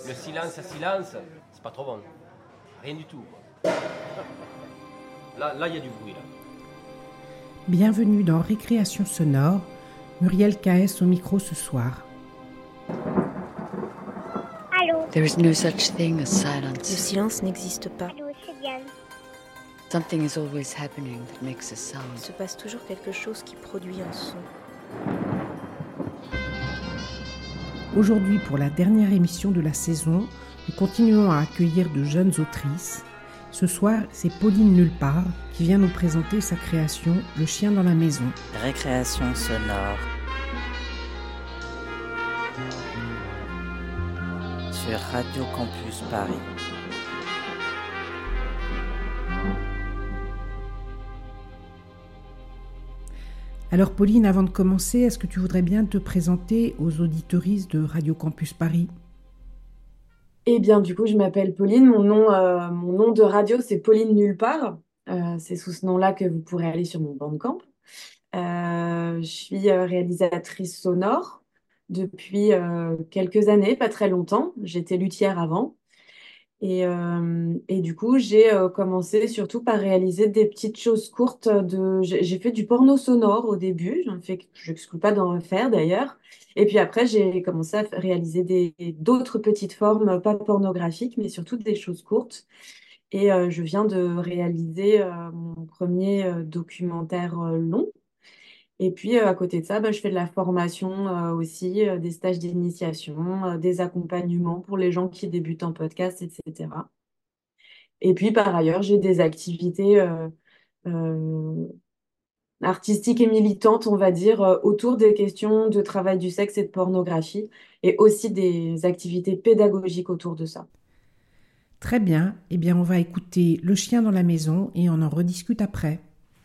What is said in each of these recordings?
Le silence, c'est pas trop bon. Rien du tout. Quoi. Là, il y a du bruit. Là. Bienvenue dans Récréation sonore, Muriel KS au micro ce soir. Allô. There is no such thing as silence. Le silence n'existe pas. Allô, c'est Diane. Something is always happening that makes a Il sound. se passe toujours quelque chose qui produit un son. Aujourd'hui, pour la dernière émission de la saison, nous continuons à accueillir de jeunes autrices. Ce soir, c'est Pauline Nullpart qui vient nous présenter sa création « Le chien dans la maison ». Récréation sonore. Sur Radio Campus Paris. Alors Pauline, avant de commencer, est-ce que tu voudrais bien te présenter aux auditeuristes de Radio Campus Paris ? Eh bien, du coup, je m'appelle Pauline. Mon nom de radio, c'est Pauline Nullpart. C'est sous ce nom-là que vous pourrez aller sur mon Bandcamp. Je suis réalisatrice sonore depuis quelques années, pas très longtemps. J'étais luthière avant. Et du coup, j'ai commencé surtout par réaliser des petites choses courtes. J'ai fait du porno sonore au début. Je n'exclus pas d'en refaire d'ailleurs. Et puis après, j'ai commencé à réaliser d'autres petites formes, pas pornographiques, mais surtout des choses courtes. Et je viens de réaliser mon premier documentaire long. Et puis, à côté de ça, je fais de la formation aussi, des stages d'initiation, des accompagnements pour les gens qui débutent en podcast, etc. Et puis, par ailleurs, j'ai des activités artistiques et militantes, on va dire, autour des questions de travail du sexe et de pornographie, et aussi des activités pédagogiques autour de ça. Très bien. Eh bien, on va écouter Le chien dans la maison et on en rediscute après.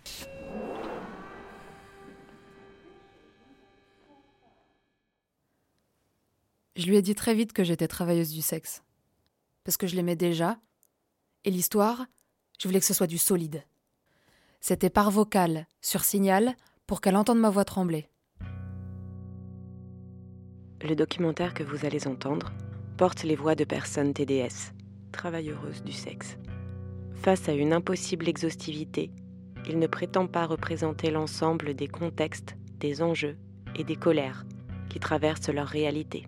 Je lui ai dit très vite que j'étais travailleuse du sexe. Parce que je l'aimais déjà. Et l'histoire, je voulais que ce soit du solide. C'était par vocal, sur signal, pour qu'elle entende ma voix trembler. Le documentaire que vous allez entendre porte les voix de personnes TDS, travailleuses du sexe. Face à une impossible exhaustivité, il ne prétend pas représenter l'ensemble des contextes, des enjeux et des colères qui traversent leur réalité.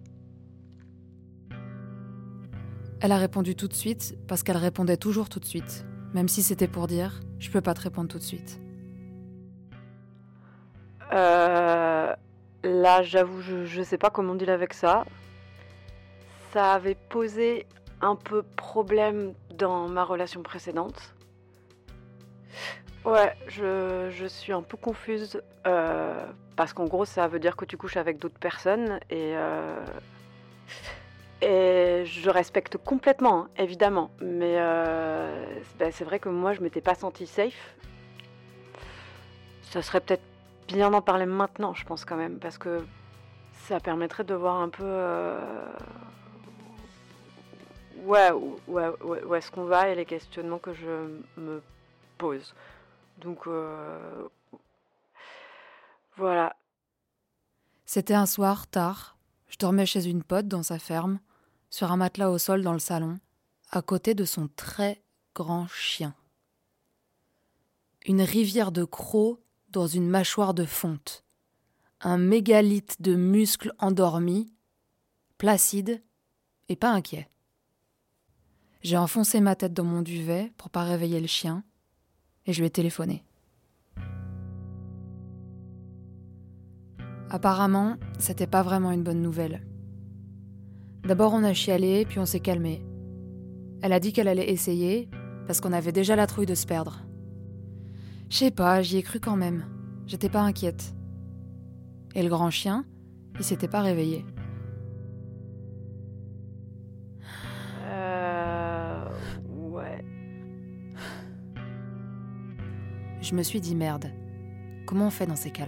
Elle a répondu tout de suite parce qu'elle répondait toujours tout de suite, même si c'était pour dire « je peux pas te répondre tout de suite ». Là, j'avoue, je sais pas comment deal avec ça. Ça avait posé un peu problème dans ma relation précédente. Ouais, je suis un peu confuse parce qu'en gros, ça veut dire que tu couches avec d'autres personnes et je respecte complètement, hein, évidemment. Mais c'est vrai que moi, je m'étais pas sentie safe. Ça serait peut-être bien d'en parler maintenant, je pense quand même, parce que ça permettrait de voir un peu où est-ce qu'on va et les questionnements que je me pose. Donc voilà. C'était un soir, tard. Je dormais chez une pote dans sa ferme, sur un matelas au sol dans le salon, à côté de son très grand chien. Une rivière de crocs dans une mâchoire de fonte. Un mégalithe de muscles endormis, placide et pas inquiet. J'ai enfoncé ma tête dans mon duvet pour pas réveiller le chien et je lui ai téléphoné. Apparemment, c'était pas vraiment une bonne nouvelle. D'abord on a chialé, puis on s'est calmé. Elle a dit qu'elle allait essayer, parce qu'on avait déjà la trouille de se perdre. Je sais pas, j'y ai cru quand même. J'étais pas inquiète. Et le grand chien, il s'était pas réveillé. Ouais. Je me suis dit merde. Comment on fait dans ces cas-là ?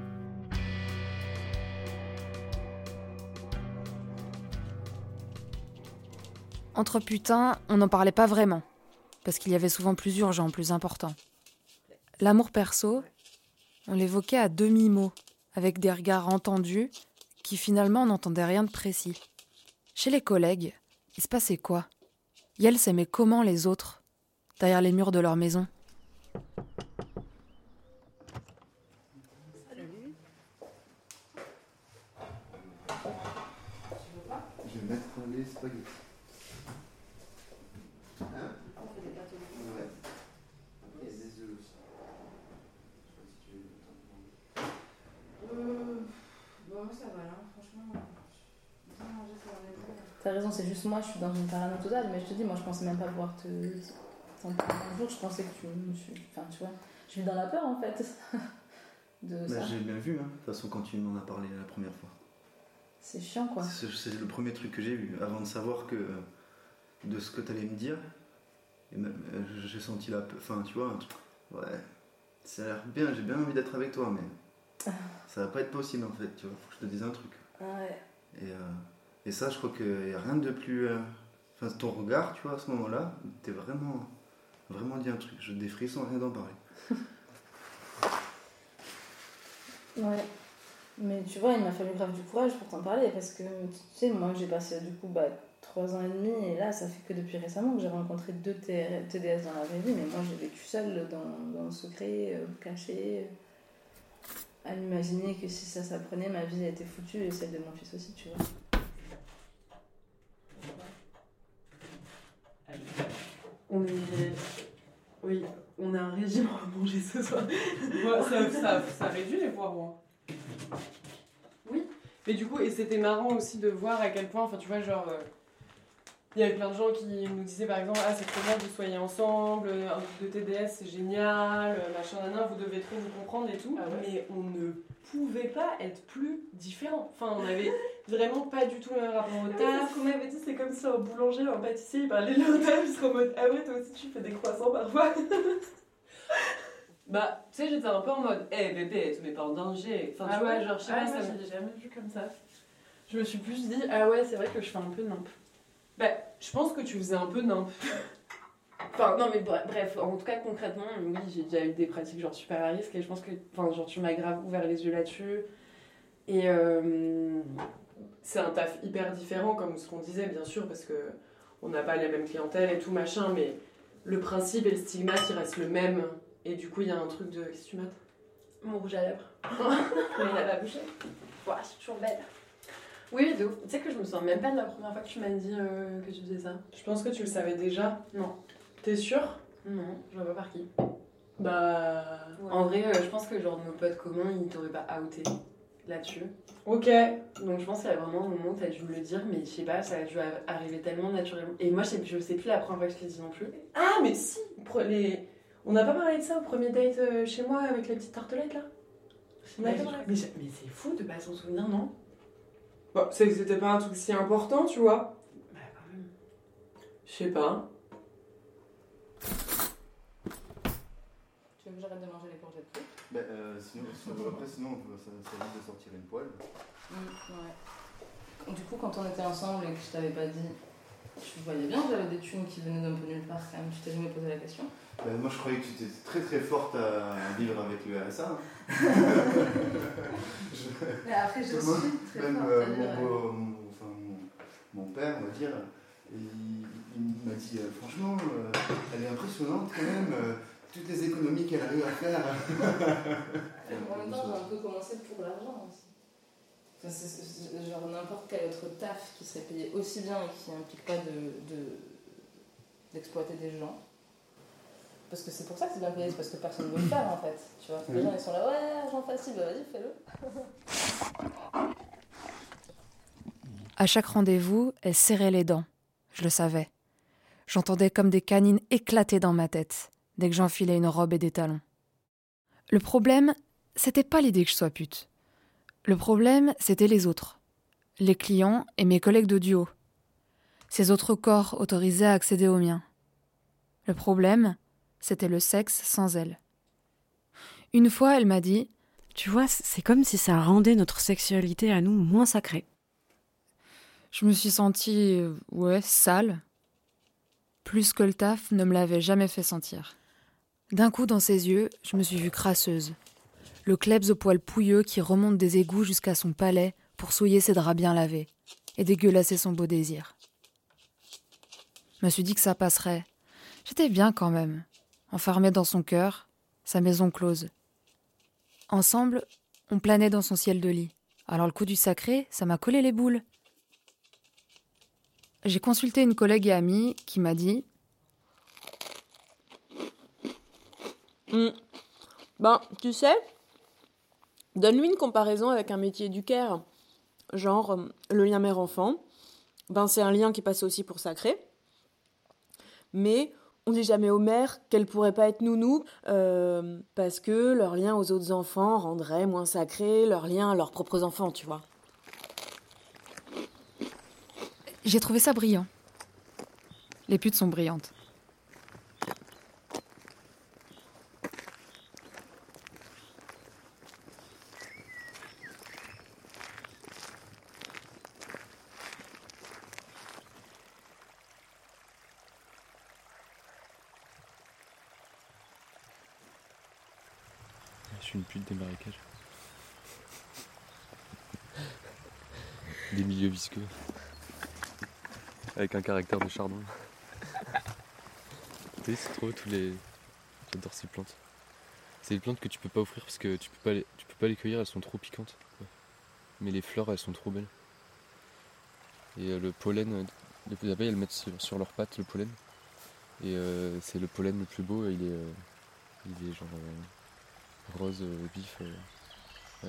Entre putains, on n'en parlait pas vraiment, parce qu'il y avait souvent plus urgent, plus important. L'amour perso, on l'évoquait à demi-mot, avec des regards entendus qui finalement n'entendaient rien de précis. Chez les collègues, Il se passait quoi? Yael s'aimait comment les autres, derrière les murs de leur maison? Je vais mettre les spaghettis. Hein? On fait des gâteaux. Ouais. Et des œufs aussi. Je sais pas si tu veux le temps. Bon, moi ça va là, franchement. Bien manger, ça va aller. T'as raison, c'est juste moi, je suis dans une parano totale, mais je te dis, moi je pensais même pas pouvoir t'entendre un jour, je pensais que tu enfin, tu vois, je suis dans la peur en fait. De ça. J'ai bien vu, hein, de toute façon, quand tu m'en as parlé la première fois. C'est chiant quoi. C'est le premier truc que j'ai vu, avant de savoir de ce que t'allais me dire. Et même, j'ai senti la peur, enfin tu vois, un truc, ouais, ça a l'air bien, j'ai bien envie d'être avec toi, mais ça va pas être possible en fait, tu vois, faut que je te dise un truc. Ouais. Et ça, je crois qu'il n'y a rien de plus. Enfin, ton regard, tu vois, à ce moment-là, t'es vraiment dit un truc. J'ai des frissons, rien d'en parler. Ouais. Mais tu vois, il m'a fallu grave du courage pour t'en parler parce que, tu sais, moi j'ai passé du coup 3 ans et demi et là, ça fait que depuis récemment que j'ai rencontré 2 TDS dans la vraie vie, mais moi j'ai vécu seule dans le secret, caché, à m'imaginer que si ça s'apprenait, ma vie était foutue et celle de mon fils aussi, tu vois. On a un régime à manger ce soir. Ça réduit les poireaux. Oui. Mais du coup, et c'était marrant aussi de voir à quel point, enfin tu vois, genre, il y avait plein de gens qui nous disaient par exemple, ah c'est trop bien que vous soyez ensemble, un groupe de TDS c'est génial, machin, nanan, vous devez trop vous comprendre et tout. Ah ouais. Mais on ne pouvait pas être plus différents. Enfin, on avait vraiment pas du tout le même rapport au taf. Ce qu'on avait dit, c'est comme si un boulanger, un pâtissier, il parlait de leur taf, ils seraient en mode, ah ouais, toi aussi tu fais des croissants parfois. Bah, tu sais, j'étais un peu en mode, bébé, tu mets pas en danger. Enfin, tu vois, genre, je sais pas, moi, ça je l'ai jamais vu comme ça. Je me suis plus dit, ah ouais, c'est vrai que je fais un peu nimp. Bah, je pense que tu faisais un peu nimp. Enfin, non, mais bref, en tout cas, concrètement, oui, j'ai déjà eu des pratiques genre super à risque et je pense que, enfin, genre, tu m'as grave ouvert les yeux là-dessus. Et c'est un taf hyper différent, comme ce qu'on disait, bien sûr, parce que on n'a pas la même clientèle et tout, machin, mais le principe et le stigmate, il reste le même. Et du coup, il y a un truc de... Qu'est-ce que tu mates? Mon rouge à lèvres. Mais il n'a pas bougé. Ouah, je suis toujours belle. Oui, de ouf. Tu sais que je me sens même pas de la première fois que tu m'as dit que tu faisais ça. Je pense que tu le savais déjà. Non. T'es sûre? Non, je vois pas par qui. Bah... Ouais. En vrai, je pense que genre nos potes communs, ils t'auraient pas outé là-dessus. Ok. Donc je pense qu'il y a vraiment un moment où t'as dû me le dire, mais je sais pas, ça a dû arriver tellement naturellement. Et moi, je sais plus la première fois que je te l'ai dit non plus. Ah, mais si! On n'a pas parlé de ça au premier date chez moi avec les petites tartelettes là? Mais c'est fou de pas s'en souvenir, non? Bon, c'est que c'était pas un truc si important, tu vois. Bah quand même. Je sais pas. Tu veux que j'arrête de manger les courgettes crues? Bah, sinon ça risque de sortir une poêle. Ouais. Du coup, quand on était ensemble et que je t'avais pas dit, tu voyais bien que j'avais des thunes qui venaient d'un peu nulle part quand même, tu t'es jamais posé la question? Bah, moi je croyais que tu étais très très forte à vivre avec le RSA. Hein. Mais après je suis très même forte. mon père, on va dire, il m'a dit franchement, elle est impressionnante quand même, toutes les économies qu'elle arrive à faire. En même temps, j'ai un peu commencé pour l'argent aussi. Enfin, c'est genre n'importe quel autre taf qui serait payé aussi bien et qui n'implique pas d'exploiter des gens. Parce que c'est pour ça que c'est bien payé, c'est parce que personne ne veut le faire en fait. Tu vois, les gens ils sont là, ouais, argent facile, bah vas-y, fais-le. À chaque rendez-vous, elle serrait les dents. Je le savais. J'entendais comme des canines éclater dans ma tête dès que j'enfilais une robe et des talons. Le problème, c'était pas l'idée que je sois pute. Le problème, c'était les autres. Les clients et mes collègues de duo. Ces autres corps autorisés à accéder aux miens. Le problème, c'était le sexe sans elle. Une fois, elle m'a dit « Tu vois, c'est comme si ça rendait notre sexualité à nous moins sacrée. » Je me suis sentie, sale. Plus que le taf ne me l'avait jamais fait sentir. D'un coup, dans ses yeux, je me suis vue crasseuse. Le klebs aux poils pouilleux qui remonte des égouts jusqu'à son palais pour souiller ses draps bien lavés et dégueulasser son beau désir. me suis dit que ça passerait. J'étais bien quand même, enfermée dans son cœur, sa maison close. Ensemble, on planait dans son ciel de lit. Alors le coup du sacré, ça m'a collé les boules. J'ai consulté une collègue et amie qui m'a dit Ben, tu sais, donne-lui une comparaison avec un métier du care. Genre, le lien mère-enfant. Ben, c'est un lien qui passe aussi pour sacré. Mais on dit jamais aux mères qu'elles pourraient pas être nounou, parce que leur lien aux autres enfants rendrait moins sacré leur lien à leurs propres enfants, tu vois. J'ai trouvé ça brillant. Les putes sont brillantes. Je suis une pute des marécages. Des milieux visqueux. Avec un caractère de chardon. Tu sais, c'est trop tous les... J'adore ces plantes. C'est des plantes que tu peux pas offrir parce que tu peux pas les cueillir, elles sont trop piquantes. Mais les fleurs, elles sont trop belles. Et le pollen, les abeilles, elles mettent sur leurs pattes le pollen. Et c'est le pollen le plus beau, il est genre rose vif. Ouais.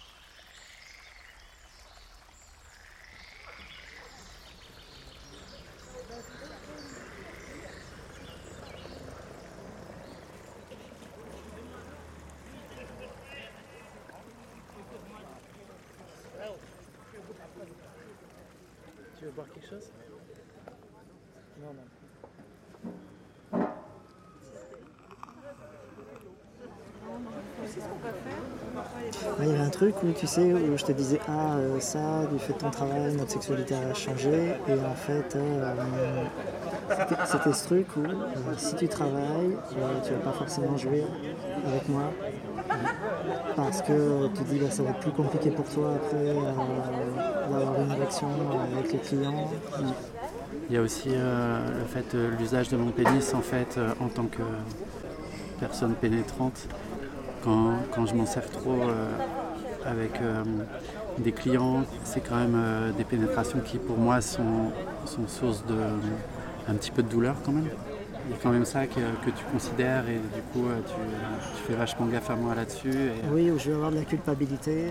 Tu veux boire quelque chose? Non, non. Il y avait un truc où tu sais, où je te disais ça, du fait de ton travail, notre sexualité a changé, et en fait c'était ce truc où si tu travailles, tu vas pas forcément jouer avec moi, parce que tu te dis ça va être plus compliqué pour toi après d'avoir une érection avec les clients. Il y a aussi le fait l'usage de mon pénis en fait en tant que personne pénétrante. Quand je m'en sers trop avec des clients, c'est quand même des pénétrations qui pour moi sont source de un petit peu de douleur quand même. Il y a quand même ça que tu considères et du coup tu fais vachement gaffe à moi là-dessus. Et... Oui, où je vais avoir de la culpabilité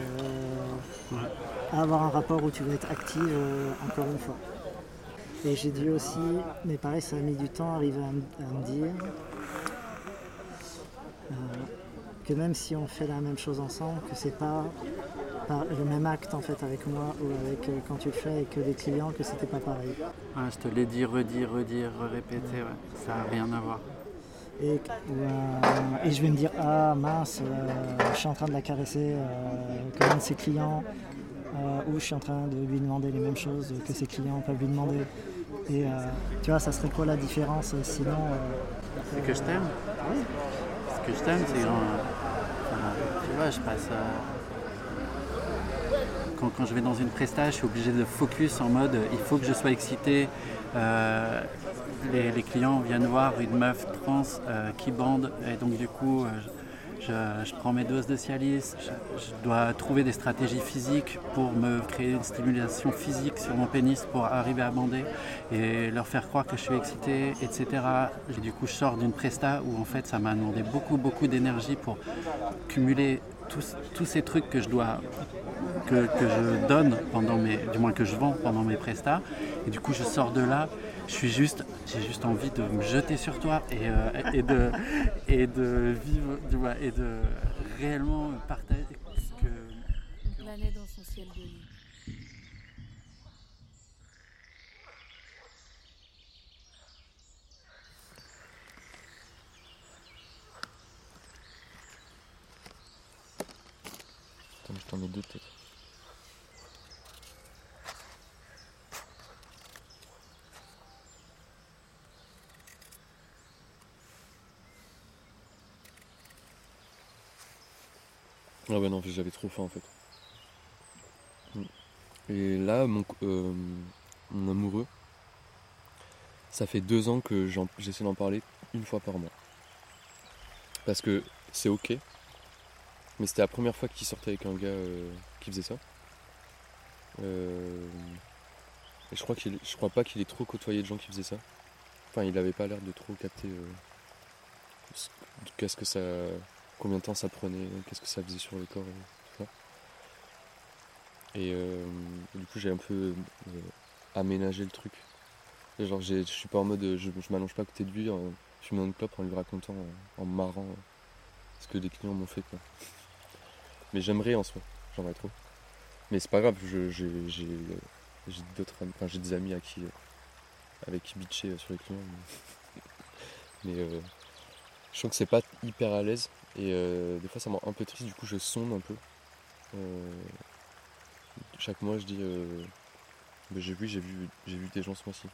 à avoir un rapport où tu vas être active encore une fois. Et j'ai dû aussi, mais pareil ça a mis du temps à arriver à me dire que même si on fait la même chose ensemble, que c'est pas le même acte en fait avec moi ou avec quand tu le fais avec les clients, que c'était pas pareil. Ouais, je te l'ai dit, redire, répéter, ouais. Ça n'a rien à voir. Et je vais me dire mince, je suis en train de la caresser comme un de ses clients, ou je suis en train de lui demander les mêmes choses que ses clients peuvent lui demander. Et tu vois, ça serait quoi la différence sinon c'est que je t'aime. Oui. Ce que je t'aime, c'est tu vois, je passe quand je vais dans une presta, je suis obligé de focus en mode il faut que je sois excité. Les clients viennent voir une meuf trans qui bande et donc du coup je prends mes doses de Cialis, je dois trouver des stratégies physiques pour me créer une stimulation physique sur mon pénis pour arriver à bander et leur faire croire que je suis excité, etc. Et du coup je sors d'une presta où en fait ça m'a demandé beaucoup d'énergie pour cumuler tous ces trucs que je donne du moins que je vends pendant mes prestats, et du coup je sors de là, j'ai juste envie de me jeter sur toi et de vivre, tu vois, et de réellement partager On planait dans son ciel de lit. Attends, je t'en mets deux peut-être. Ah bah non, j'avais trop faim en fait. Et là, mon amoureux, ça fait 2 ans que j'essaie d'en parler une fois par mois. Parce que c'est ok, mais c'était la première fois qu'il sortait avec un gars qui faisait ça. Et je crois pas qu'il ait trop côtoyé de gens qui faisaient ça. Enfin, il avait pas l'air de trop capter combien de temps ça prenait, qu'est-ce que ça faisait sur le corps et tout ça. Et du coup, j'ai un peu aménagé le truc. Et genre, je suis pas en mode, je m'allonge pas à côté de lui en fumant une clope, en lui racontant, en me marrant ce que les clients m'ont fait, quoi. Mais j'aimerais en soi, j'aimerais trop. Mais c'est pas grave, j'ai des amis avec qui bitcher sur les clients. Mais je sens que c'est pas hyper à l'aise et des fois ça me rend un peu triste, du coup je sonde un peu. Chaque mois je dis j'ai vu des gens ce mois-ci.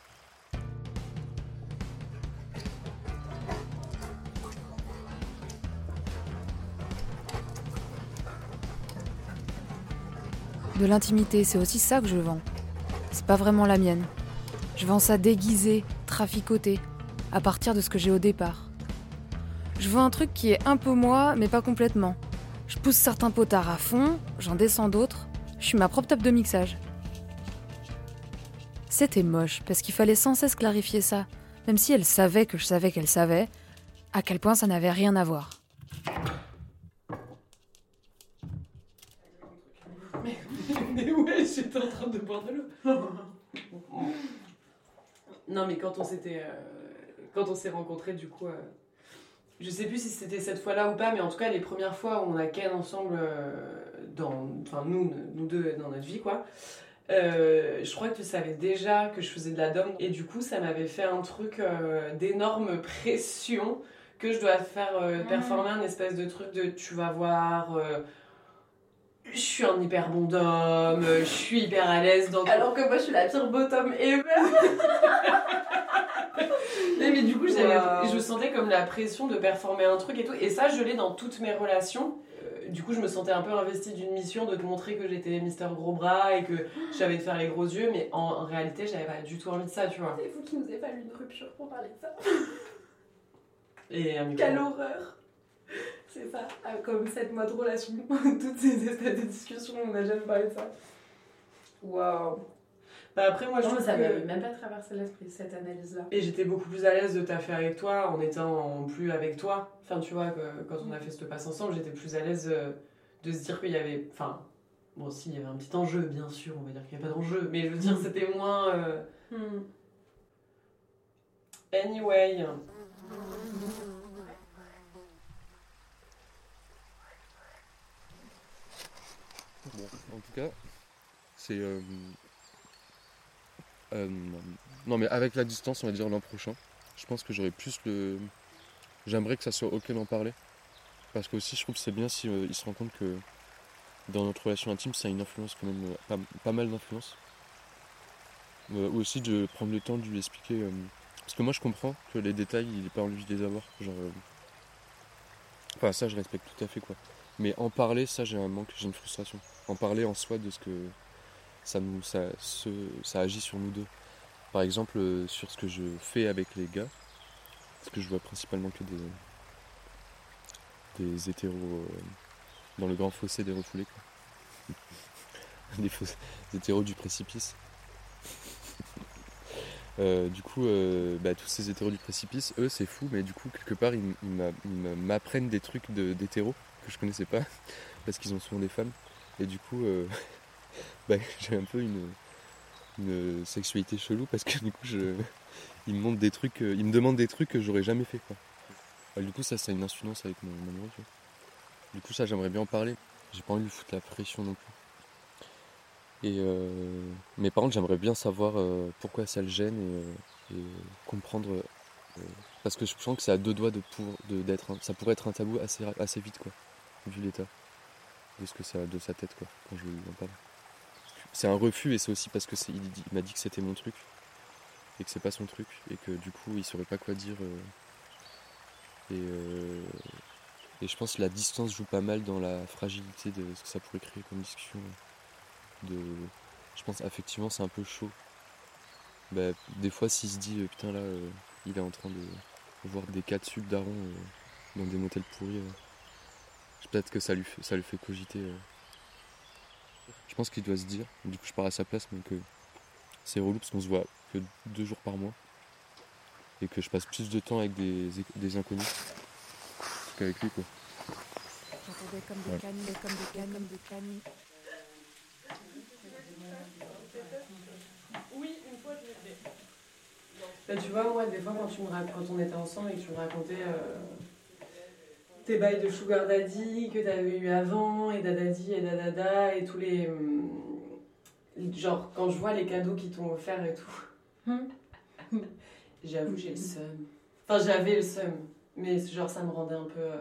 De l'intimité, c'est aussi ça que je vends. C'est pas vraiment la mienne. Je vends ça déguisé, traficoté, à partir de ce que j'ai au départ. Je vends un truc qui est un peu moi, mais pas complètement. Je pousse certains potards à fond, j'en descends d'autres. Je suis ma propre table de mixage. C'était moche, parce qu'il fallait sans cesse clarifier ça, même si elle savait que je savais qu'elle savait, à quel point ça n'avait rien à voir. Mais ouais, j'étais en train de boire de l'eau. Non, mais quand on s'est rencontrés, du coup, je sais plus si c'était cette fois-là ou pas, mais en tout cas, les premières fois où on a ken ensemble, nous deux dans notre vie, quoi. Je crois que tu savais déjà que je faisais de la dom, et du coup, ça m'avait fait un truc d'énorme pression que je dois faire performer un espèce de truc de tu vas voir. Je suis un hyper bon dom, je suis hyper à l'aise dans... Alors que moi je suis la pire bottom ever. mais du coup je sentais comme la pression de performer un truc et tout, et ça je l'ai dans toutes mes relations. Du coup je me sentais un peu investie d'une mission de te montrer que j'étais Mister Gros Bras et que j'avais de faire les gros yeux, mais en réalité j'avais pas du tout envie de ça, tu vois. C'est vous qui nous avez fallu une rupture pour parler de ça. Et quelle horreur. C'est ça, comme 7 mois de relation, toutes ces espèces de discussions, on n'a jamais parlé de ça. Waouh. Bah après, moi, je trouve ça que... m'avait même pas traversé l'esprit, cette analyse-là. Et j'étais beaucoup plus à l'aise de taffer avec toi en étant plus avec toi. Enfin, tu vois, quand on a fait ce passe ensemble, j'étais plus à l'aise de se dire qu'il y avait... Enfin, bon, si, il y avait un petit enjeu, bien sûr, on va dire qu'il n'y a pas d'enjeu, mais je veux dire, c'était moins... Anyway... Bon, en tout cas, c'est... non mais avec la distance, on va dire l'an prochain, je pense que j'aurais plus le... J'aimerais que ça soit ok d'en parler. Parce que aussi je trouve que c'est bien si il se rend compte que dans notre relation intime, ça a une influence quand même, pas mal d'influence. Ou aussi de prendre le temps de lui expliquer... parce que moi je comprends que les détails, il n'est pas envie de les avoir. Genre, enfin ça je respecte tout à fait, quoi. Mais en parler, ça j'ai un manque, j'ai une frustration. En parler en soi de ce que ça agit sur nous deux. Par exemple, sur ce que je fais avec les gars, parce que je vois principalement que des hétéros dans le grand fossé des refoulés, quoi. des hétéros du précipice. Du coup, tous ces hétéros du précipice, eux c'est fou, mais du coup quelque part ils m'apprennent des trucs d'hétéros que je connaissais pas, parce qu'ils ont souvent des femmes, et du coup j'ai un peu une sexualité chelou, parce que du coup ils me montrent des trucs, ils me demandent des trucs que j'aurais jamais fait, quoi. Du coup ça a une influence avec mon amoureux, tu vois. Du coup ça j'aimerais bien en parler, j'ai pas envie de lui foutre la pression non plus. Et mais par contre j'aimerais bien savoir pourquoi ça le gêne et comprendre, parce que je sens que c'est à 2 doigts d'être ça pourrait être un tabou assez vite, quoi, vu l'état de ce que ça de sa tête, quoi, quand je lui en parle. C'est un refus, et c'est aussi parce que il m'a dit que c'était mon truc et que c'est pas son truc, et que du coup il saurait pas quoi dire, et je pense que la distance joue pas mal dans la fragilité de ce que ça pourrait créer comme discussion. Je pense effectivement c'est un peu chaud bah, des fois s'il se dit putain là il est en train de voir des cas de sub darons dans des motels pourris, peut-être que ça lui fait cogiter. Je pense qu'il doit se dire, du coup je pars à sa place, mais que c'est relou parce qu'on se voit que 2 jours par mois et que je passe plus de temps avec des inconnus qu'avec lui quoi. J'entendais comme des canis, comme des canis. Oui, une fois je l'ai fait. Bah, tu vois, moi, des fois, quand on était ensemble et que tu me racontais tes bails de sugar daddy que t'avais eu avant, et dadadi et dadada, et tous les... genre, quand je vois les cadeaux qu'ils t'ont offerts et tout, j'avoue, j'ai le seum. Enfin, j'avais le seum, mais genre, ça me rendait un peu...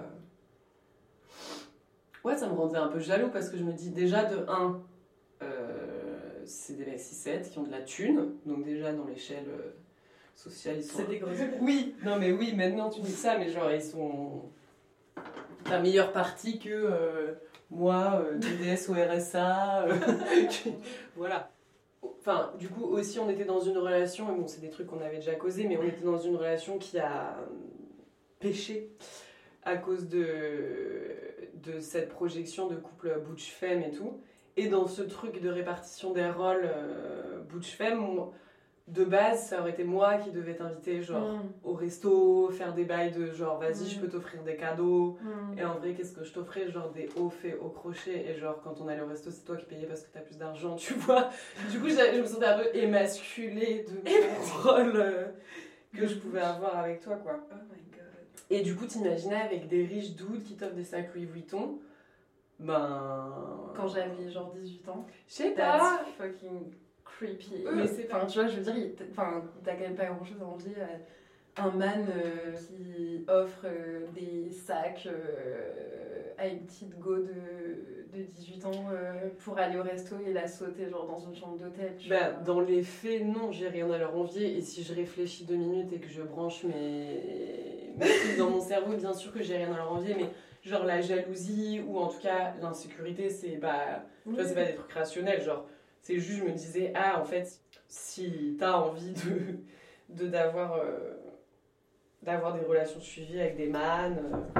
Ouais, ça me rendait un peu jaloux, parce que je me dis, déjà, de 1, c'est des mecs 6-7 qui ont de la thune, donc déjà, dans l'échelle... sociale, ils sont... C'est des grosses... Oui, non mais oui, maintenant tu dis ça, mais genre ils sont la meilleure partie que moi, DDS au RSA, voilà. Enfin, du coup aussi on était dans une relation, et bon c'est des trucs qu'on avait déjà causé, mais on était dans une relation qui a péché à cause de cette projection de couple butch-femme et tout. Et dans ce truc de répartition des rôles butch-femme, de base, ça aurait été moi qui devais t'inviter genre au resto, faire des bails de genre vas-y je peux t'offrir des cadeaux, et en vrai qu'est-ce que je t'offrais, genre des hauts faits au crochet, et genre quand on allait au resto c'est toi qui payais parce que t'as plus d'argent, tu vois. Du coup je me sentais un peu émasculée de mon rôle que je pouvais avoir avec toi quoi. Oh my god. Et du coup t'imagines avec des riches dudes qui t'offrent des sacs Louis Vuitton, ben... Quand j'avais genre 18 ans. Je sais pas. That's fucking creepy. Mais c'est enfin, tu vois, je veux dire, t'as quand même pas grand chose à envier un man qui offre des sacs à une petite go de 18 ans pour aller au resto et la sauter genre dans une chambre d'hôtel. Bah, dans les faits, non, j'ai rien à leur envier. Et si je réfléchis 2 minutes et que je branche mes trucs dans mon cerveau, bien sûr que j'ai rien à leur envier, mais genre la jalousie ou en tout cas l'insécurité, c'est bah, tu vois, c'est pas des trucs rationnels, genre c'est juste je me disais ah en fait si t'as envie d'avoir des relations suivies avec des man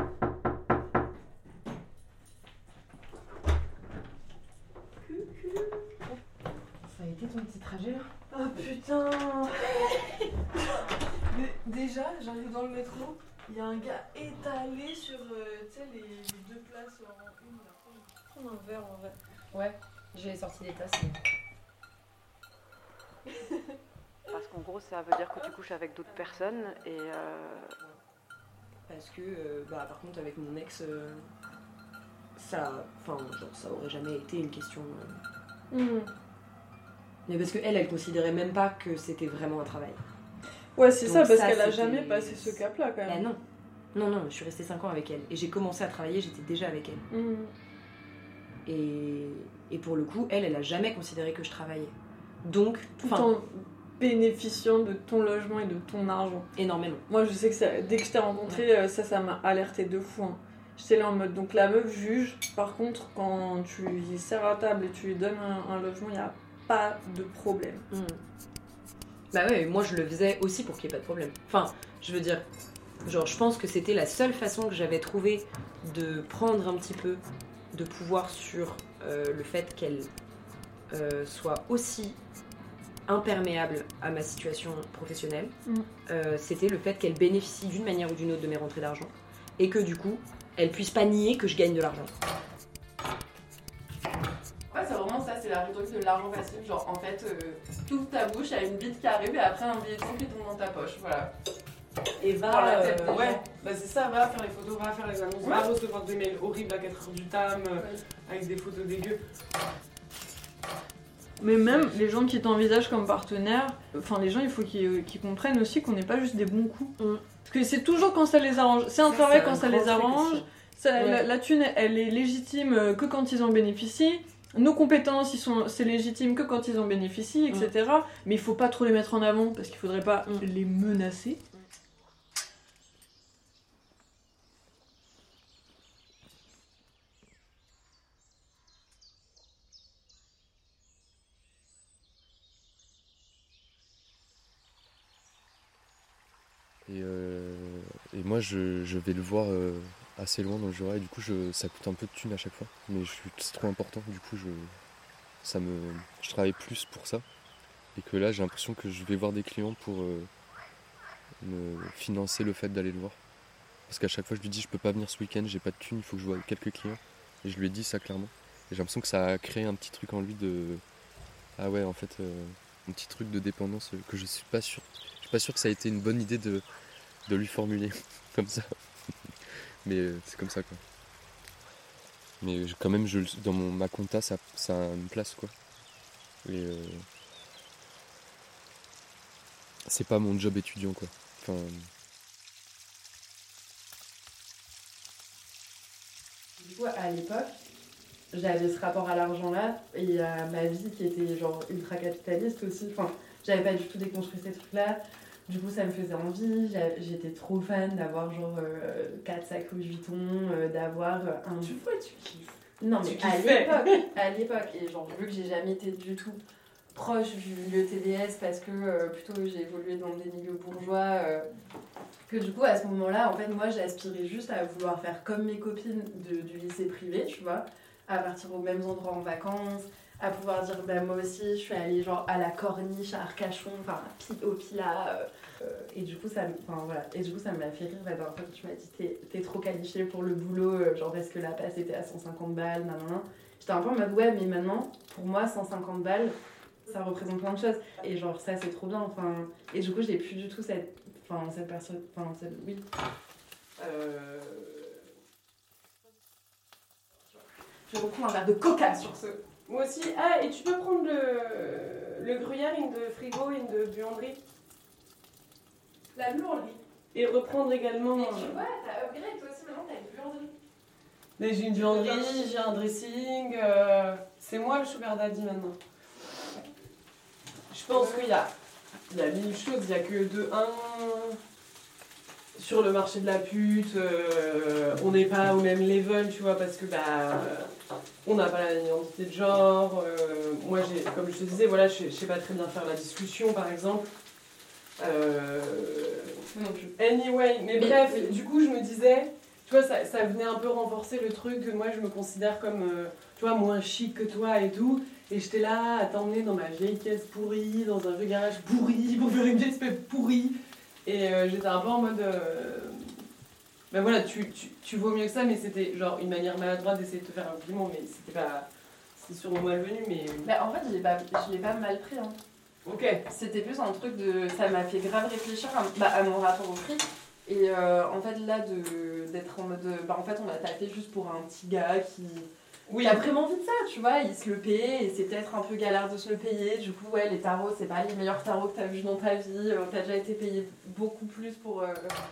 Ça a été ton petit trajet là? Oh putain. Déjà j'arrive dans le métro, il y a un gars étalé sur les 2 places en une. Prendre un verre en vrai. Ouais, j'ai sorti les tasses. Parce qu'en gros, ça veut dire que tu couches avec d'autres personnes et... Parce que, par contre, avec mon ex, ça aurait jamais été une question... Mais parce qu'elle considérait même pas que c'était vraiment un travail. Ouais, c'est Donc ça, parce ça, qu'elle a c'était- jamais passé ce cap-là quand même. Non. Non, je suis restée 5 ans avec elle. Et j'ai commencé à travailler, j'étais déjà avec elle. Et pour le coup, elle a jamais considéré que je travaillais. Donc, Tout en bénéficiant de ton logement et de ton argent. Énormément. Moi, je sais que dès que je t'ai rencontré, ça m'a alerté de fou. Hein. J'étais là en mode, donc la meuf juge. Par contre, quand tu y sers à table et tu lui donnes un logement, il n'y a pas de problème. Bah ouais, moi je le faisais aussi pour qu'il n'y ait pas de problème. Enfin, je veux dire, genre je pense que c'était la seule façon que j'avais trouvé de prendre un petit peu de pouvoir sur le fait qu'elle soit aussi imperméable à ma situation professionnelle. C'était le fait qu'elle bénéficie d'une manière ou d'une autre de mes rentrées d'argent et que du coup, elle puisse pas nier que je gagne de l'argent. Ouais, c'est vraiment ça, c'est la rhétorique de l'argent facile. Genre, en fait, toute ta bouche, il y a une bite qui arrive et après un billet de 100 qui tombe dans ta poche. Voilà. Et va, Dans la tête des ouais, gens. bah c'est ça, va faire les photos, va faire les annonces, va recevoir des mails horribles à 4h du tam, avec des photos dégueu. Mais même les gens qui t'envisagent comme partenaire, enfin les gens, il faut qu'ils comprennent aussi qu'on n'est pas juste des bons coups. Parce que c'est toujours quand ça les arrange. C'est un travail quand ça les arrange. La thune, elle est légitime que quand ils en bénéficient. Nos compétences, c'est légitime que quand ils en bénéficient, etc. Mais il faut pas trop les mettre en avant parce qu'il faudrait pas les menacer. Et moi, je vais le voir assez loin dans le Jura et du coup, ça coûte un peu de thunes à chaque fois. Mais c'est trop important, du coup, je travaille plus pour ça. Et que là, j'ai l'impression que je vais voir des clients pour me financer le fait d'aller le voir. Parce qu'à chaque fois, je lui dis, je peux pas venir ce week-end, j'ai pas de thunes, il faut que je voie quelques clients. Et je lui ai dit ça clairement. Et j'ai l'impression que ça a créé un petit truc en lui de... Ah ouais, en fait, un petit truc de dépendance que je suis pas sûr. Je suis pas sûr que ça a été une bonne idée de lui formuler comme ça. Mais c'est comme ça, quoi. Mais quand même, dans ma compta, ça a une place, quoi. Et c'est pas mon job étudiant, quoi. Enfin... Du coup, à l'époque, j'avais ce rapport à l'argent-là et à ma vie qui était genre ultra capitaliste aussi. Enfin, j'avais pas du tout déconstruit ces trucs-là. Du coup, ça me faisait envie. J'étais trop fan d'avoir genre 4 sacs Louis Vuitton, d'avoir un... Tu vois, tu kiffes. Non, mais à l'époque, et genre, vu que j'ai jamais été du tout proche du milieu TDS parce que plutôt j'ai évolué dans des milieux bourgeois, que du coup, à ce moment-là, en fait, moi, j'aspirais juste à vouloir faire comme mes copines du lycée privé, tu vois, à partir aux mêmes endroits en vacances, à pouvoir dire, bah, moi aussi, je suis allée genre à la Corniche, à Arcachon, enfin, au Pilat, et du coup, ça me l'a fait rire la dernière fois que tu m'as dit, t'es trop qualifiée pour le boulot, genre parce que la passe était à 150 balles, nanana. J'étais un peu en mode, ouais, mais maintenant, pour moi, 150 balles, ça représente plein de choses. Et genre, ça, c'est trop bien, enfin... Et du coup, j'ai plus du tout cette personne... Enfin, oui. Je vais reprendre un verre de coca sur ce... Moi aussi. Ah, et tu peux prendre le gruyère in de frigo, in de buanderie. La buanderie. Et reprendre également... Et tu vois, t'as upgrade, toi aussi, maintenant, t'as une buanderie. Mais j'ai une buanderie, j'ai un dressing... C'est moi le sugar daddy, maintenant. Je pense qu'il y a 1000 choses, il n'y a que sur le marché de la pute, on n'est pas au même level, tu vois, parce que on n'a pas la même identité de genre. Moi, comme je te disais, voilà, je sais pas très bien faire la discussion, par exemple. Anyway, mais bref, du coup, je me disais, tu vois, ça venait un peu renforcer le truc que moi, je me considère comme, tu vois, moins chic que toi et tout. Et j'étais là à t'emmener dans ma vieille caisse pourrie, dans un vieux garage pourri, pour faire une vieille espèce pourrie. Et j'étais un peu en mode... Ben voilà, tu vaux mieux que ça, mais c'était genre une manière maladroite d'essayer de te faire un compliment, mais c'était pas... C'est sûrement malvenu, mais... Bah, en fait, je l'ai pas mal pris, hein. Ok. C'était plus un truc de... Ça m'a fait grave réfléchir à mon rapport au prix. Et en fait, là, d'être en mode... en fait, on m'a tapé juste pour un petit gars qui a vraiment envie de ça, tu vois. Il se le paye et c'est peut-être un peu galère de se le payer. Du coup, ouais, les tarots, c'est pas les meilleurs tarots que t'as vus dans ta vie. T'as déjà été payé beaucoup plus pour...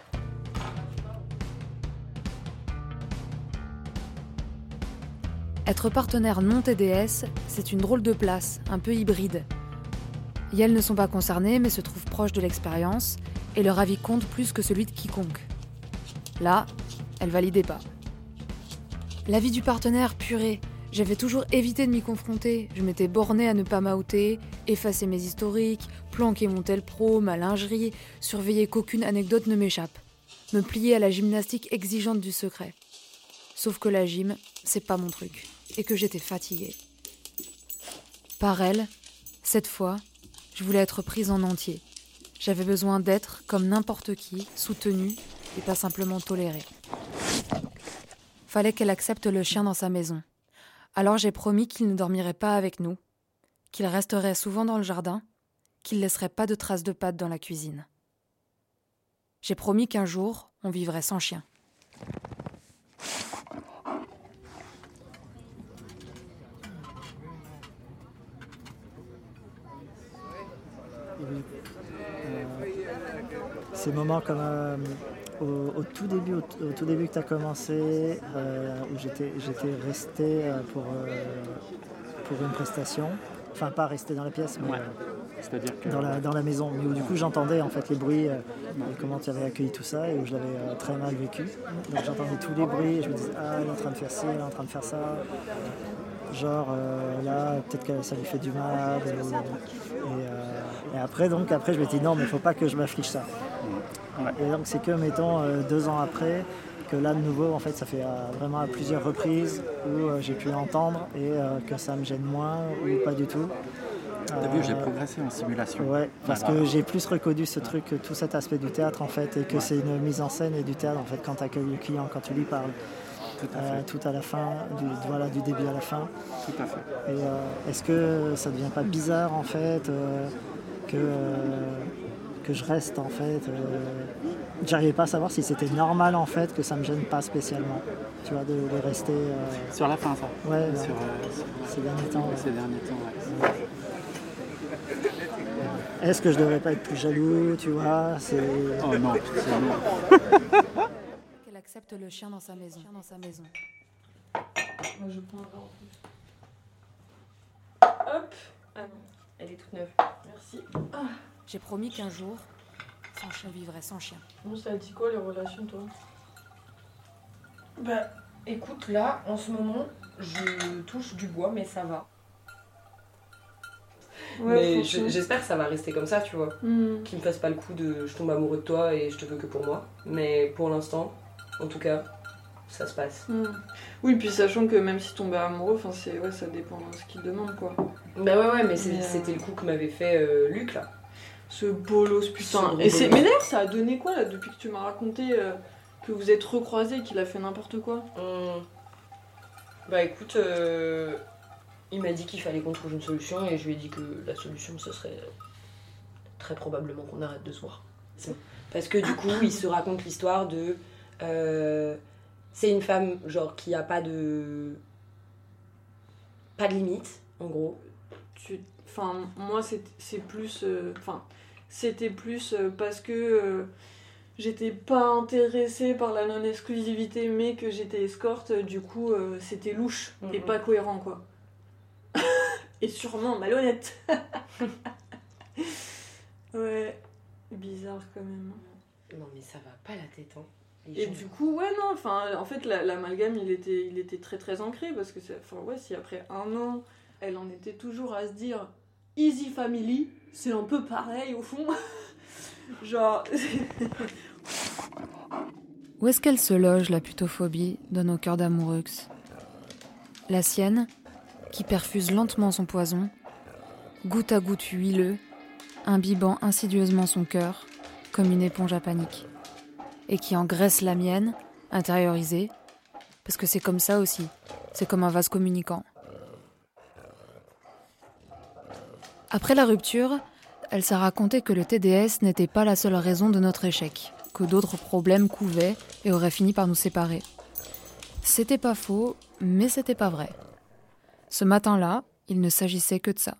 Être partenaire non TDS, c'est une drôle de place, un peu hybride. Et elles ne sont pas concernées, mais se trouvent proches de l'expérience, et leur avis compte plus que celui de quiconque. Là, elles validaient pas. L'avis du partenaire, purée, j'avais toujours évité de m'y confronter. Je m'étais bornée à ne pas m'outer, effacer mes historiques, planquer mon tel pro, ma lingerie, surveiller qu'aucune anecdote ne m'échappe. Me plier à la gymnastique exigeante du secret. Sauf que la gym, c'est pas mon truc, et que j'étais fatiguée. Par elle, cette fois, je voulais être prise en entier. J'avais besoin d'être, comme n'importe qui, soutenue et pas simplement tolérée. Fallait qu'elle accepte le chien dans sa maison. Alors j'ai promis qu'il ne dormirait pas avec nous, qu'il resterait souvent dans le jardin, qu'il laisserait pas de traces de pattes dans la cuisine. J'ai promis qu'un jour, on vivrait sans chien. Ces moments comme au tout début que tu as commencé, où j'étais resté pour une prestation, enfin pas resté dans la pièce, mais c'est-à-dire que... dans la maison, mais où du coup j'entendais en fait les bruits et comment tu avais accueilli tout ça, et où je l'avais très mal vécu. Donc j'entendais tous les bruits et je me disais elle est en train de faire ci, elle est en train de faire ça. Genre là, peut-être que ça lui fait du mal. Et après, je me dis non, mais il ne faut pas que je m'afflige ça. Et donc c'est que, mettons, 2 ans après, que là, de nouveau, en fait, ça fait vraiment à plusieurs reprises où j'ai pu entendre et que ça me gêne moins ou pas du tout. T'as vu, j'ai progressé en simulation. Ouais, parce que j'ai plus reconnu ce truc, tout cet aspect du théâtre, en fait, et que c'est une mise en scène et du théâtre, en fait, quand tu accueilles le client, quand tu lui parles. Tout à la fin, du début à la fin. Tout à fait. Et est-ce que ça ne devient pas bizarre, en fait, que je reste, en fait j'arrivais pas à savoir si c'était normal, en fait, que ça me gêne pas spécialement, tu vois, de rester... Sur la fin, ça. Ouais, sur ces derniers temps. Ces derniers temps, ouais. Est-ce que je devrais pas être plus jaloux, tu vois Oh non, c'est non. Qu'elle accepte le chien dans sa maison. Moi, je prends un verre en plus. Hop. Ah non, elle est toute neuve. Merci. Ah. J'ai promis qu'un jour, je vivrai sans chien. Bon, ça dit quoi les relations, toi? Bah, écoute, là, en ce moment, je touche du bois, mais ça va. Ouais, mais j'espère que ça va rester comme ça, tu vois. Qu'il me fasse pas le coup de je tombe amoureux de toi et je te veux que pour moi. Mais pour l'instant, en tout cas, ça se passe. Oui, puis sachant que même si tomber amoureux, ça dépend de ce qu'il demande, quoi. Bah ouais, mais c'était le coup que m'avait fait Luc, là. Ce bolos, putain. Mais d'ailleurs, ça a donné quoi, là, depuis que tu m'as raconté que vous êtes recroisés et qu'il a fait n'importe quoi? Bah écoute, il m'a dit qu'il fallait qu'on trouve une solution et je lui ai dit que la solution, ce serait très probablement qu'on arrête de se voir. Parce que du coup, il se raconte l'histoire de... c'est une femme, genre, qui a pas de limite, en gros. Moi, c'est plus... c'était plus parce que j'étais pas intéressée par la non-exclusivité, mais que j'étais escorte, du coup, c'était louche et pas cohérent, quoi. Et sûrement malhonnête. Ouais, bizarre quand même. Non, mais ça va pas la tête, hein. Et du coup, en fait, l'amalgame, il était très très ancré, parce que, si après 1 an, elle en était toujours à se dire Easy Family, c'est un peu pareil au fond. Genre. Où est-ce qu'elle se loge, la putophobie, de nos cœurs d'amoureux? La sienne, qui perfuse lentement son poison, goutte à goutte huileux, imbibant insidieusement son cœur, comme une éponge à panique, et qui engraisse la mienne, intériorisée, parce que c'est comme ça aussi, c'est comme un vase communicant. Après la rupture, elle s'est raconté que le TDS n'était pas la seule raison de notre échec, que d'autres problèmes couvaient et auraient fini par nous séparer. C'était pas faux, mais c'était pas vrai. Ce matin-là, il ne s'agissait que de ça.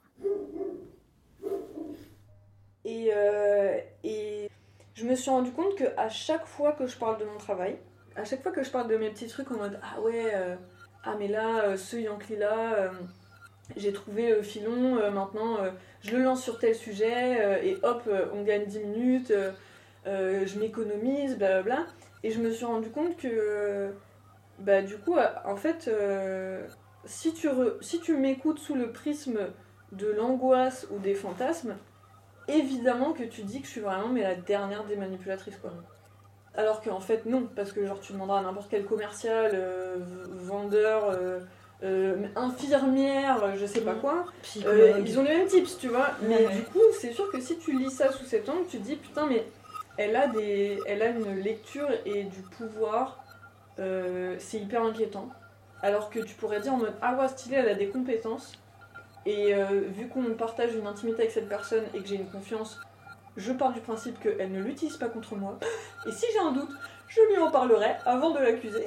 Et je me suis rendu compte qu'à chaque fois que je parle de mon travail, à chaque fois que je parle de mes petits trucs en mode mais là, ce Yankee-là, j'ai trouvé le filon, maintenant je le lance sur tel sujet, et hop, on gagne 10 minutes, je m'économise, blablabla. Et je me suis rendu compte que, du coup, en fait, si tu m'écoutes sous le prisme de l'angoisse ou des fantasmes, évidemment que tu dis que je suis vraiment la dernière des manipulatrices, quoi. Alors qu'en fait, non, parce que genre tu demanderas à n'importe quel commercial, vendeur, infirmière, je sais pas quoi, ils ont les mêmes tips, tu vois. Mais du coup, c'est sûr que si tu lis ça sous cet angle, tu te dis putain, mais elle a une lecture et du pouvoir, c'est hyper inquiétant. Alors que tu pourrais dire en mode ah ouais, stylé, elle a des compétences, et vu qu'on partage une intimité avec cette personne et que j'ai une confiance, je pars du principe qu'elle ne l'utilise pas contre moi, et si j'ai un doute, je lui en parlerai avant de l'accuser.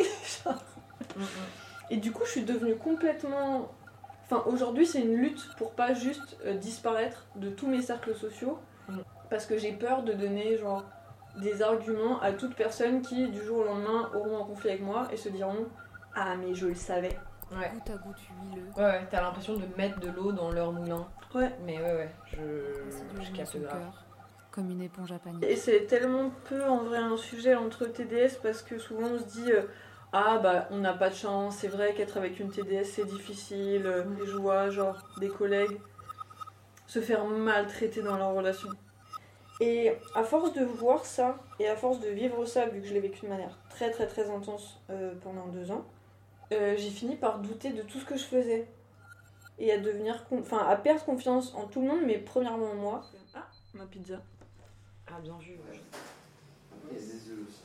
Et du coup, je suis devenue complètement... aujourd'hui, c'est une lutte pour pas juste disparaître de tous mes cercles sociaux, parce que j'ai peur de donner genre des arguments à toute personne qui, du jour au lendemain, auront un conflit avec moi et se diront « Ah, mais je le savais ». Ouais. Goutte à goutte huileux. Ouais, t'as l'impression de mettre de l'eau dans leur moulin. Ouais. Mais je capte grave. Comme une éponge à panique. Et c'est tellement peu en vrai un sujet entre TDS, parce que souvent on se dit on n'a pas de chance, c'est vrai qu'être avec une TDS c'est difficile, je vois genre des collègues se faire maltraiter dans leur relation. Et à force de voir ça, et à force de vivre ça, vu que je l'ai vécu de manière très très très intense pendant 2 ans, j'ai fini par douter de tout ce que je faisais. Et à à perdre confiance en tout le monde, mais premièrement en moi. Ah, ma pizza. Ah, bien vu. Ouais. Et des œufs aussi.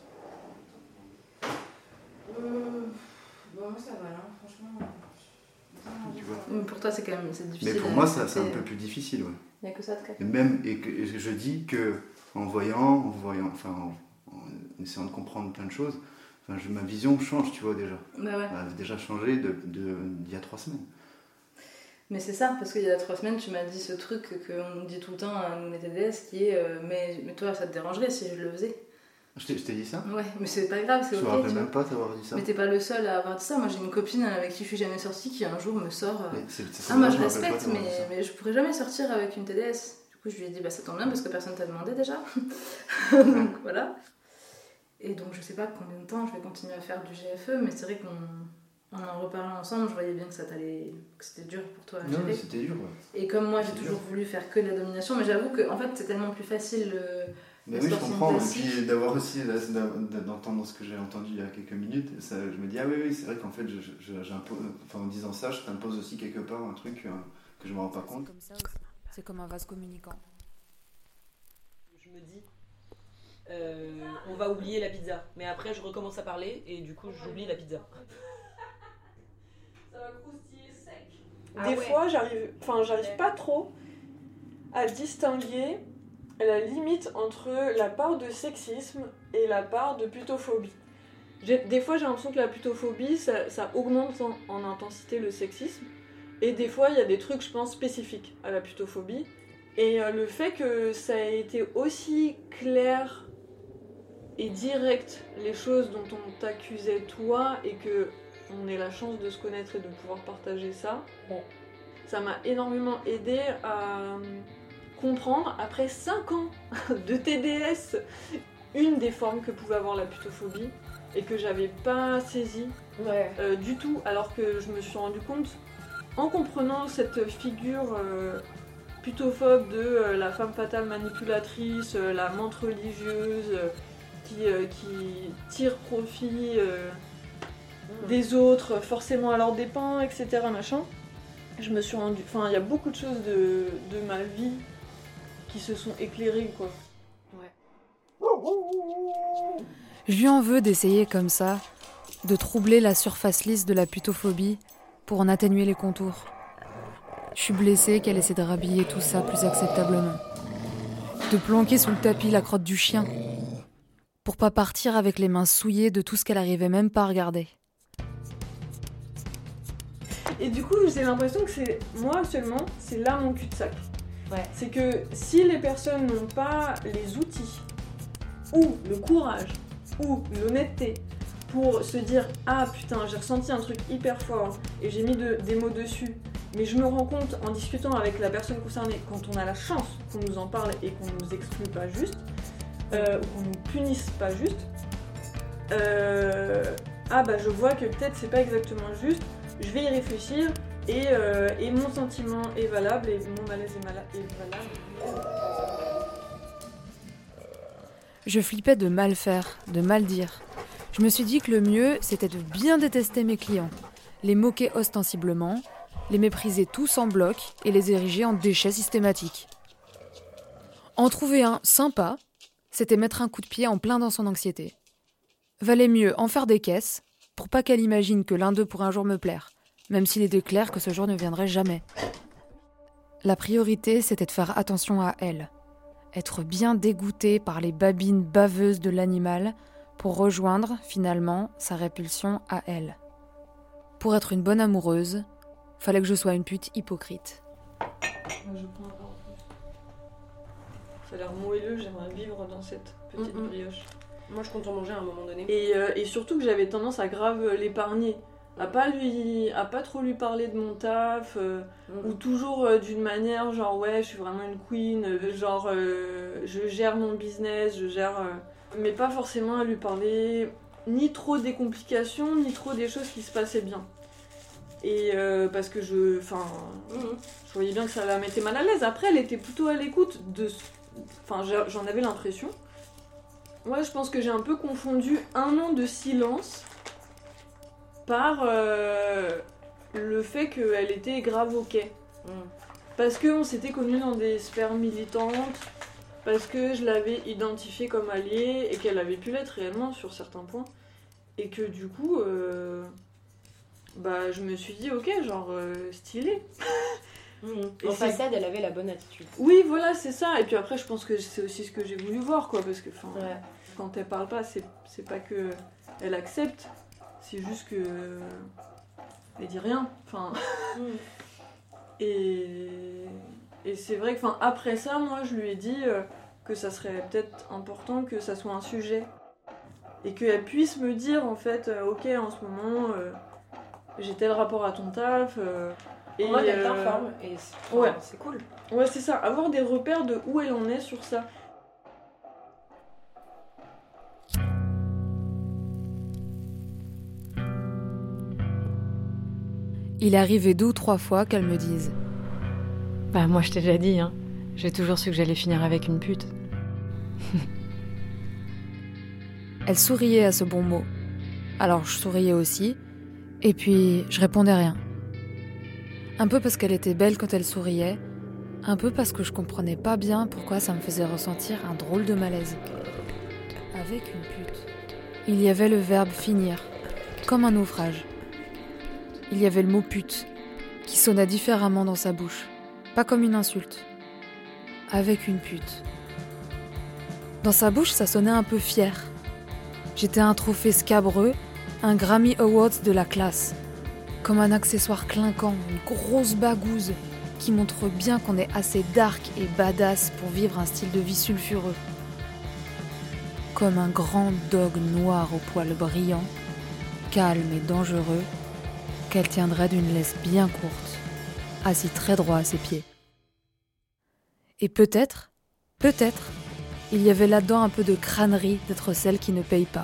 Moi ça va là, franchement. Tu vois. Mais pour toi c'est quand même difficile. Mais pour moi c'est un peu plus difficile, ouais. Il n'y a que ça de cas. Et je dis que en voyant, enfin en essayant de comprendre plein de choses, ma vision change, tu vois déjà. Bah ouais. Elle a déjà changé d'il y a 3 semaines. Mais c'est ça, parce qu'il y a 3 semaines, tu m'as dit ce truc qu'on dit tout le temps à nous les TDS, qui est mais toi, ça te dérangerait si je le faisais. Je t'ai dit ça ? Ouais, mais c'est pas grave, c'est ok. Je me rappelle même pas t'avoir dit ça. Mais t'es pas le seul à avoir dit ça. Moi, j'ai une copine avec qui je suis jamais sortie qui un jour me sort. C'est moi je respecte, mais je pourrais jamais sortir avec une TDS. Du coup, je lui ai dit, bah ça tombe bien parce que personne t'a demandé déjà. Donc voilà. Et donc, je sais pas combien de temps je vais continuer à faire du GFE, mais c'est vrai qu'en en reparlant ensemble, je voyais bien que que c'était dur pour toi à gérer. Non, c'était dur, ouais. Et comme moi, j'ai toujours voulu faire que de la domination, mais j'avoue que en fait, c'est tellement plus facile. Mais oui, je comprends. Et puis d'avoir aussi d'entendre ce que j'ai entendu il y a quelques minutes, ça, je me dis ah oui, c'est vrai qu'en fait, en disant ça, je t'impose aussi quelque part un truc que je me rends pas compte. C'est comme un vase communicant. Je me dis, on va oublier la pizza, mais après je recommence à parler et du coup j'oublie la pizza. Ça va croustiller sec. Des fois, j'arrive pas trop à distinguer la limite entre la part de sexisme et la part de putophobie. Des fois, j'ai l'impression que la putophobie, ça augmente en intensité le sexisme. Et des fois, il y a des trucs, je pense, spécifiques à la putophobie. Et le fait que ça ait été aussi clair et direct les choses dont on t'accusait toi et que on ait la chance de se connaître et de pouvoir partager ça, ça m'a énormément aidé à comprendre, après 5 ans de TDS, une des formes que pouvait avoir la putophobie et que j'avais pas saisi du tout, alors que je me suis rendu compte, en comprenant cette figure putophobe de la femme fatale manipulatrice, la menthe religieuse qui tire profit des autres, forcément à leurs dépens, etc. machin. Je me suis rendu... il y a beaucoup de choses de ma vie qui se sont éclairées, quoi. Je lui en veux d'essayer comme ça, de troubler la surface lisse de la putophobie pour en atténuer les contours. Je suis blessée qu'elle essaie de rhabiller tout ça plus acceptablement. De planquer sous le tapis la crotte du chien, pour pas partir avec les mains souillées de tout ce qu'elle arrivait même pas à regarder. Et du coup, j'ai l'impression que c'est moi seulement, c'est là mon cul-de-sac. C'est que si les personnes n'ont pas les outils, ou le courage, ou l'honnêteté, pour se dire « Ah putain, j'ai ressenti un truc hyper fort et j'ai mis des mots dessus », mais je me rends compte en discutant avec la personne concernée, quand on a la chance qu'on nous en parle et qu'on nous exclue pas juste, ou qu'on nous punisse pas juste, je vois que peut-être c'est pas exactement juste, je vais y réfléchir et mon sentiment est valable et mon malaise est valable. Je flippais de mal faire, de mal dire. Je me suis dit que le mieux, c'était de bien détester mes clients, les moquer ostensiblement, les mépriser tous en bloc et les ériger en déchets systématiques. En trouver un sympa, c'était mettre un coup de pied en plein dans son anxiété. Valait mieux en faire des caisses, pour pas qu'elle imagine que l'un d'eux pourrait un jour me plaire, même s'il était clair que ce jour ne viendrait jamais. La priorité, c'était de faire attention à elle, être bien dégoûtée par les babines baveuses de l'animal pour rejoindre, finalement, sa répulsion à elle. Pour être une bonne amoureuse, fallait que je sois une pute hypocrite. Moi, je prends un peu en plus. Ça a l'air moelleux, j'aimerais vivre dans cette petite brioche. Moi, je compte en manger à un moment donné. Et surtout que j'avais tendance à grave l'épargner. À pas trop lui parler de mon taf, ou toujours d'une manière genre ouais, je suis vraiment une queen, genre je gère mon business, mais pas forcément à lui parler ni trop des complications, ni trop des choses qui se passaient bien. Et parce que je voyais bien que ça la mettait mal à l'aise. Après, elle était plutôt à l'écoute de... Enfin, j'en avais l'impression. Moi, je pense que j'ai un peu confondu 1 an de silence par le fait qu'elle était grave ok. Parce qu'on s'était connus dans des sphères militantes, parce que je l'avais identifiée comme alliée et qu'elle avait pu l'être réellement sur certains points. Et que du coup, je me suis dit, ok, genre, stylé. En façade, elle avait la bonne attitude. Oui, voilà, c'est ça. Et puis après, je pense que c'est aussi ce que j'ai voulu voir, quoi. Parce que quand elle parle pas, c'est pas que elle accepte, c'est juste que elle dit rien. Enfin. Et c'est vrai que après ça, moi, je lui ai dit que ça serait peut-être important que ça soit un sujet. Et qu'elle puisse me dire, en fait, ok, en ce moment, j'ai tel rapport à ton taf. En mode, elle t'informe, et c'est cool. Ouais, c'est ça, avoir des repères de où elle en est sur ça. Il est arrivé 2 ou 3 fois qu'elle me dise « Bah moi je t'ai déjà dit, hein. J'ai toujours su que j'allais finir avec une pute. » Elle souriait à ce bon mot. Alors je souriais aussi, et puis je répondais rien. Un peu parce qu'elle était belle quand elle souriait, un peu parce que je comprenais pas bien pourquoi ça me faisait ressentir un drôle de malaise. Avec une pute. Il y avait le verbe finir, comme un naufrage. Il y avait le mot pute, qui sonna différemment dans sa bouche, pas comme une insulte. Avec une pute. Dans sa bouche, ça sonnait un peu fier. J'étais un trophée scabreux, un Grammy Awards de la classe. Comme un accessoire clinquant, une grosse bagouze qui montre bien qu'on est assez dark et badass pour vivre un style de vie sulfureux. Comme un grand dog noir aux poils brillants, calme et dangereux, qu'elle tiendrait d'une laisse bien courte, assis très droit à ses pieds. Et peut-être, il y avait là-dedans un peu de crânerie d'être celle qui ne paye pas.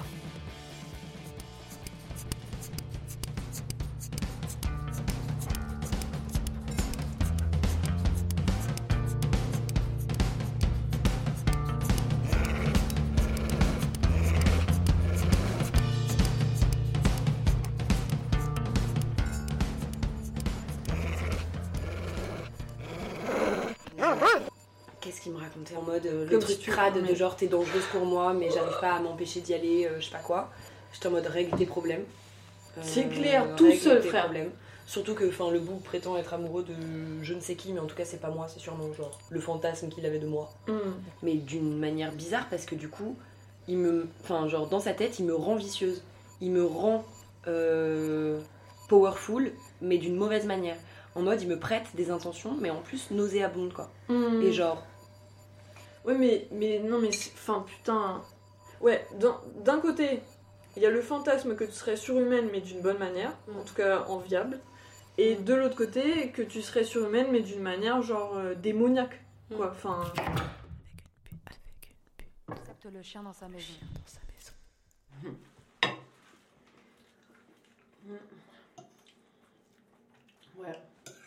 Qu'est-ce qu'il me racontait en mode le truc crade de genre t'es dangereuse pour moi mais j'arrive pas à m'empêcher d'y aller, je sais pas quoi. J'étais en mode règle tes problèmes. C'est clair, tout seul frère. Problèmes. Surtout que le bout prétend être amoureux de je ne sais qui, mais en tout cas c'est pas moi, c'est sûrement genre le fantasme qu'il avait de moi. Mais d'une manière bizarre parce que du coup, dans sa tête, il me rend vicieuse. Il me rend powerful, mais d'une mauvaise manière. En mode, il me prête des intentions, mais en plus nauséabondes quoi. Et genre. Ouais, mais non, mais putain. Ouais, d'un côté, il y a le fantasme que tu serais surhumaine, mais d'une bonne manière, en tout cas enviable. Et de l'autre côté, que tu serais surhumaine, mais d'une manière genre démoniaque, quoi. Enfin. Accepte le chien dans sa maison. Ouais.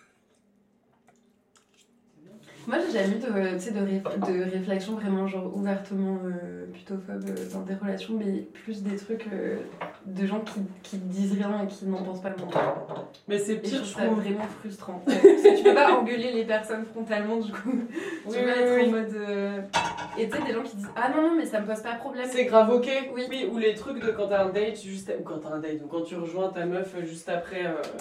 Moi j'ai jamais eu de réflexion vraiment genre ouvertement putophobe dans des relations, mais plus des trucs de gens qui disent rien et qui n'en pensent pas non. Mais c'est pire, je trouve vraiment frustrant. Parce que tu peux pas engueuler les personnes frontalement du coup. Tu peux être en mode et tu sais des gens qui disent ah non mais ça me pose pas problème. C'est grave ok. Oui. Ou les trucs de quand t'as un date ou quand tu rejoins ta meuf juste après.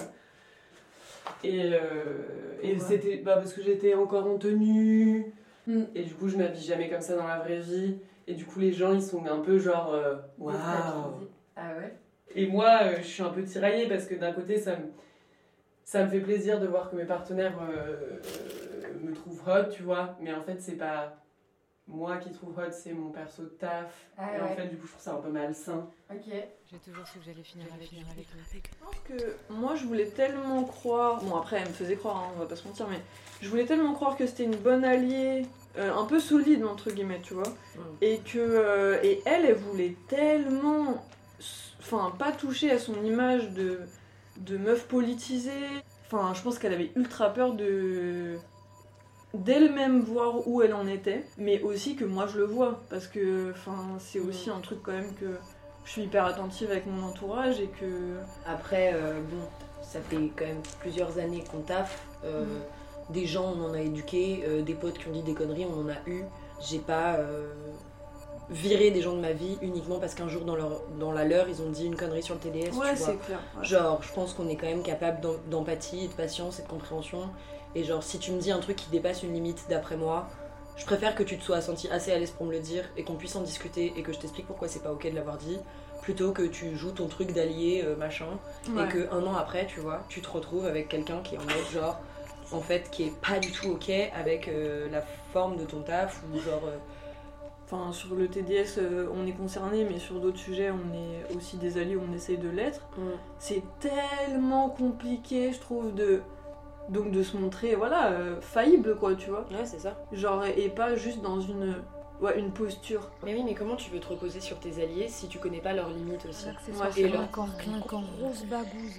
Et c'était parce que j'étais encore en tenue et du coup je m'habille jamais comme ça dans la vraie vie et du coup les gens ils sont un peu genre waouh. Ah ouais. Et moi je suis un peu tiraillée parce que d'un côté ça me fait plaisir de voir que mes partenaires me trouvent hot, tu vois, mais en fait c'est pas moi qui trouve hot, c'est mon perso de taf. Et en fait du coup je trouve ça un peu malsain. Ok. J'ai toujours su que j'allais finir avec lui. Je pense que moi je voulais tellement croire, bon après elle me faisait croire, hein, on va pas se mentir, mais je voulais tellement croire que c'était une bonne alliée, un peu solide entre guillemets, tu vois, et que elle voulait tellement, pas toucher à son image de meuf politisée. Enfin, je pense qu'elle avait ultra peur d'elle-même voir où elle en était, mais aussi que moi je le vois, parce que c'est aussi un truc quand même que je suis hyper attentive avec mon entourage et que... Après, ça fait quand même plusieurs années qu'on taffe, des gens on en a éduqué, des potes qui ont dit des conneries, on en a eu. J'ai pas viré des gens de ma vie uniquement parce qu'un jour dans la leur ils ont dit une connerie sur le TDS, ouais, tu vois. C'est clair. Ouais. Genre, je pense qu'on est quand même capable d'empathie et de patience et de compréhension. Et genre, si tu me dis un truc qui dépasse une limite d'après moi, je préfère que tu te sois senti assez à l'aise pour me le dire et qu'on puisse en discuter et que je t'explique pourquoi c'est pas ok de l'avoir dit, plutôt que tu joues ton truc d'allié machin et que un an après, tu vois, tu te retrouves avec quelqu'un qui est en mode genre, en fait, qui est pas du tout ok avec la forme de ton taf ou genre... Enfin, sur le TDS, on est concerné, mais sur d'autres sujets, on est aussi des alliés, on essaye de l'être. C'est tellement compliqué, je trouve, de se montrer, voilà, faillible, quoi, tu vois. Ouais, c'est ça. Genre, et pas juste dans une posture. Mais oui, mais comment tu veux te reposer sur tes alliés si tu connais pas leurs limites aussi? Et leur corps clinquant, grosse bagouze.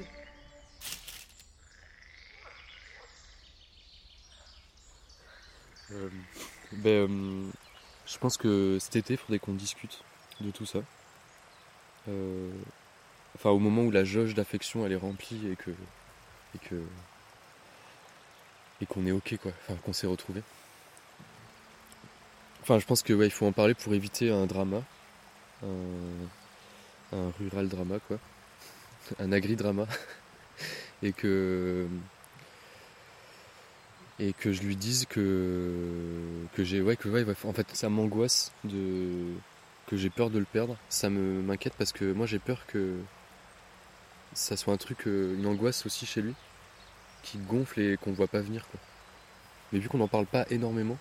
Je pense que cet été, il faudrait qu'on discute de tout ça. Enfin, au moment où la jauge d'affection elle est remplie et qu'on est ok, quoi. Enfin, qu'on s'est retrouvés. Enfin, je pense que il faut en parler pour éviter un drama, un rural drama, quoi, un agri-drama, et que je lui dise que j'ai en fait ça m'angoisse que j'ai peur de le perdre, ça m'inquiète parce que moi j'ai peur que ça soit un truc, une angoisse aussi chez lui qui gonfle et qu'on voit pas venir, quoi. Mais vu qu'on n'en parle pas énormément,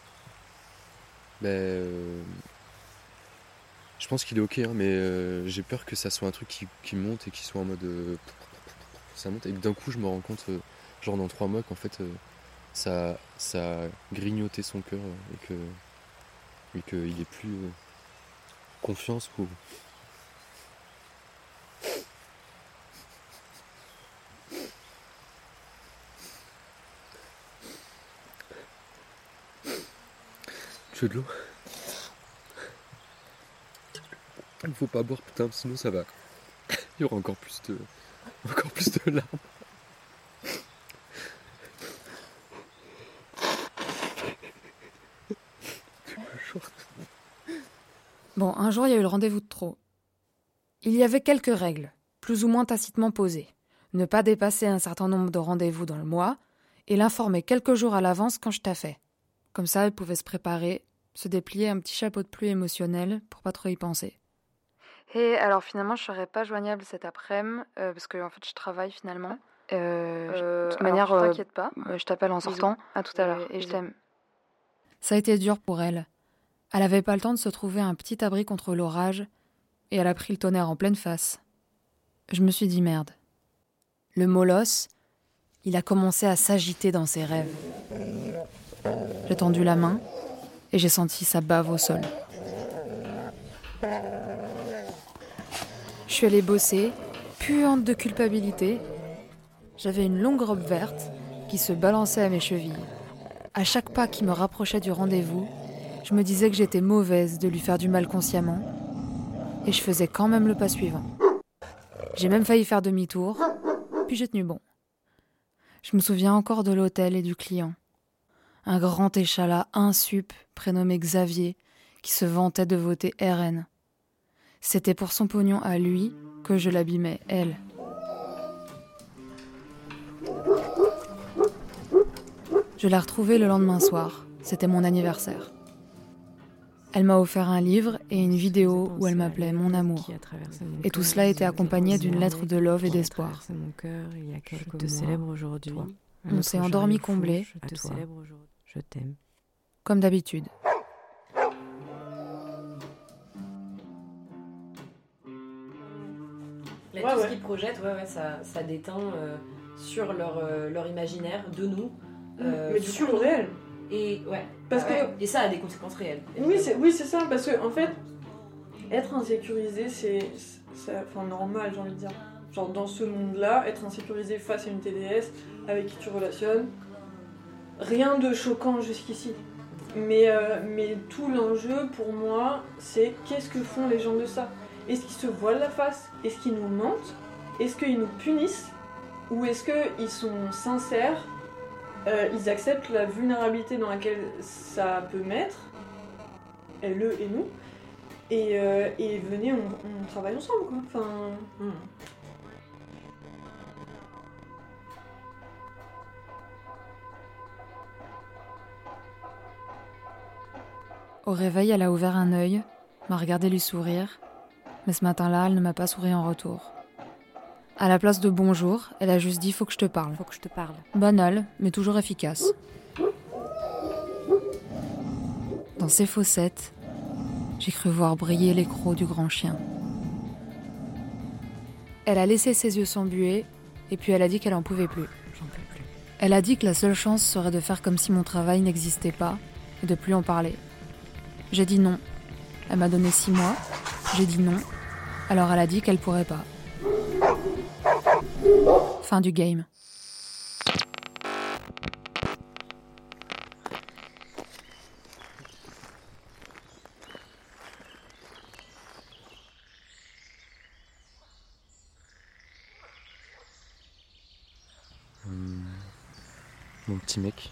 je pense qu'il est ok, hein, mais j'ai peur que ça soit un truc qui monte et qui soit en mode ça monte et que d'un coup je me rends compte genre dans 3 mois qu'en fait ça a grignoté son cœur et qu'il est plus confiance ou... Tu veux de l'eau? Il faut pas boire, putain, sinon ça va. Il y aura encore plus de larmes. Bon, un jour, il y a eu le rendez-vous de trop. Il y avait quelques règles, plus ou moins tacitement posées. Ne pas dépasser un certain nombre de rendez-vous dans le mois et l'informer quelques jours à l'avance quand je taffais. Comme ça, elle pouvait se préparer, se déplier un petit chapeau de pluie émotionnel pour pas trop y penser. Et alors finalement, je serai pas joignable cet après-midi parce que en fait, je travaille finalement. De toute manière, t'inquiète pas, je t'appelle en sortant. À tout à l'heure et je t'aime. Ça a été dur pour elle. Elle avait pas le temps de se trouver un petit abri contre l'orage et elle a pris le tonnerre en pleine face. Je me suis dit merde. Le molosse, il a commencé à s'agiter dans ses rêves. J'ai tendu la main et j'ai senti sa bave au sol. Je suis allée bosser, puante de culpabilité. J'avais une longue robe verte qui se balançait à mes chevilles. À chaque pas qui me rapprochait du rendez-vous, je me disais que j'étais mauvaise de lui faire du mal consciemment. Et je faisais quand même le pas suivant. J'ai même failli faire demi-tour, puis j'ai tenu bon. Je me souviens encore de l'hôtel et du client. Un grand échalas insup prénommé Xavier qui se vantait de voter RN. C'était pour son pognon à lui que je l'abîmais, elle. Je l'ai retrouvée le lendemain soir. C'était mon anniversaire. Elle m'a offert un livre et une vidéo où elle m'appelait mon amour. Et tout cela était accompagné d'une lettre de love et d'espoir. Je te célèbre aujourd'hui. On s'est endormi comblé. Je te célèbre aujourd'hui. Je t'aime. Comme d'habitude. Là, tout ce qu'ils projettent, ça déteint sur leur imaginaire de nous. Mais du coup, le réel. Et parce que et ça a des conséquences réelles. Oui, c'est ça, parce que en fait, être insécurisé, c'est normal, j'ai envie de dire. Genre dans ce monde-là, être insécurisé face à une TDS avec qui tu relationnes, rien de choquant jusqu'ici. Mais tout l'enjeu pour moi, c'est qu'est-ce que font les gens de ça? Est-ce qu'ils se voilent la face? Est-ce qu'ils nous mentent? Est-ce qu'ils nous punissent? Ou est-ce qu'ils sont sincères? Ils acceptent la vulnérabilité dans laquelle ça peut mettre, elle, eux et nous, et venez, on travaille ensemble, quoi. Enfin... Au réveil, elle a ouvert un œil, m'a regardé lui sourire, mais ce matin-là, elle ne m'a pas souri en retour. À la place de bonjour, elle a juste dit « faut que je te parle ». Faut que je te parle. Banal, mais toujours efficace. Dans ses fossettes, j'ai cru voir briller les crocs du grand chien. Elle a laissé ses yeux s'embuer, et puis elle a dit qu'elle en pouvait plus. J'en peux plus. Elle a dit que la seule chance serait de faire comme si mon travail n'existait pas, et de plus en parler. J'ai dit non. Elle m'a donné 6 mois, j'ai dit non, alors elle a dit qu'elle pourrait pas. Fin du game. Mon petit mec,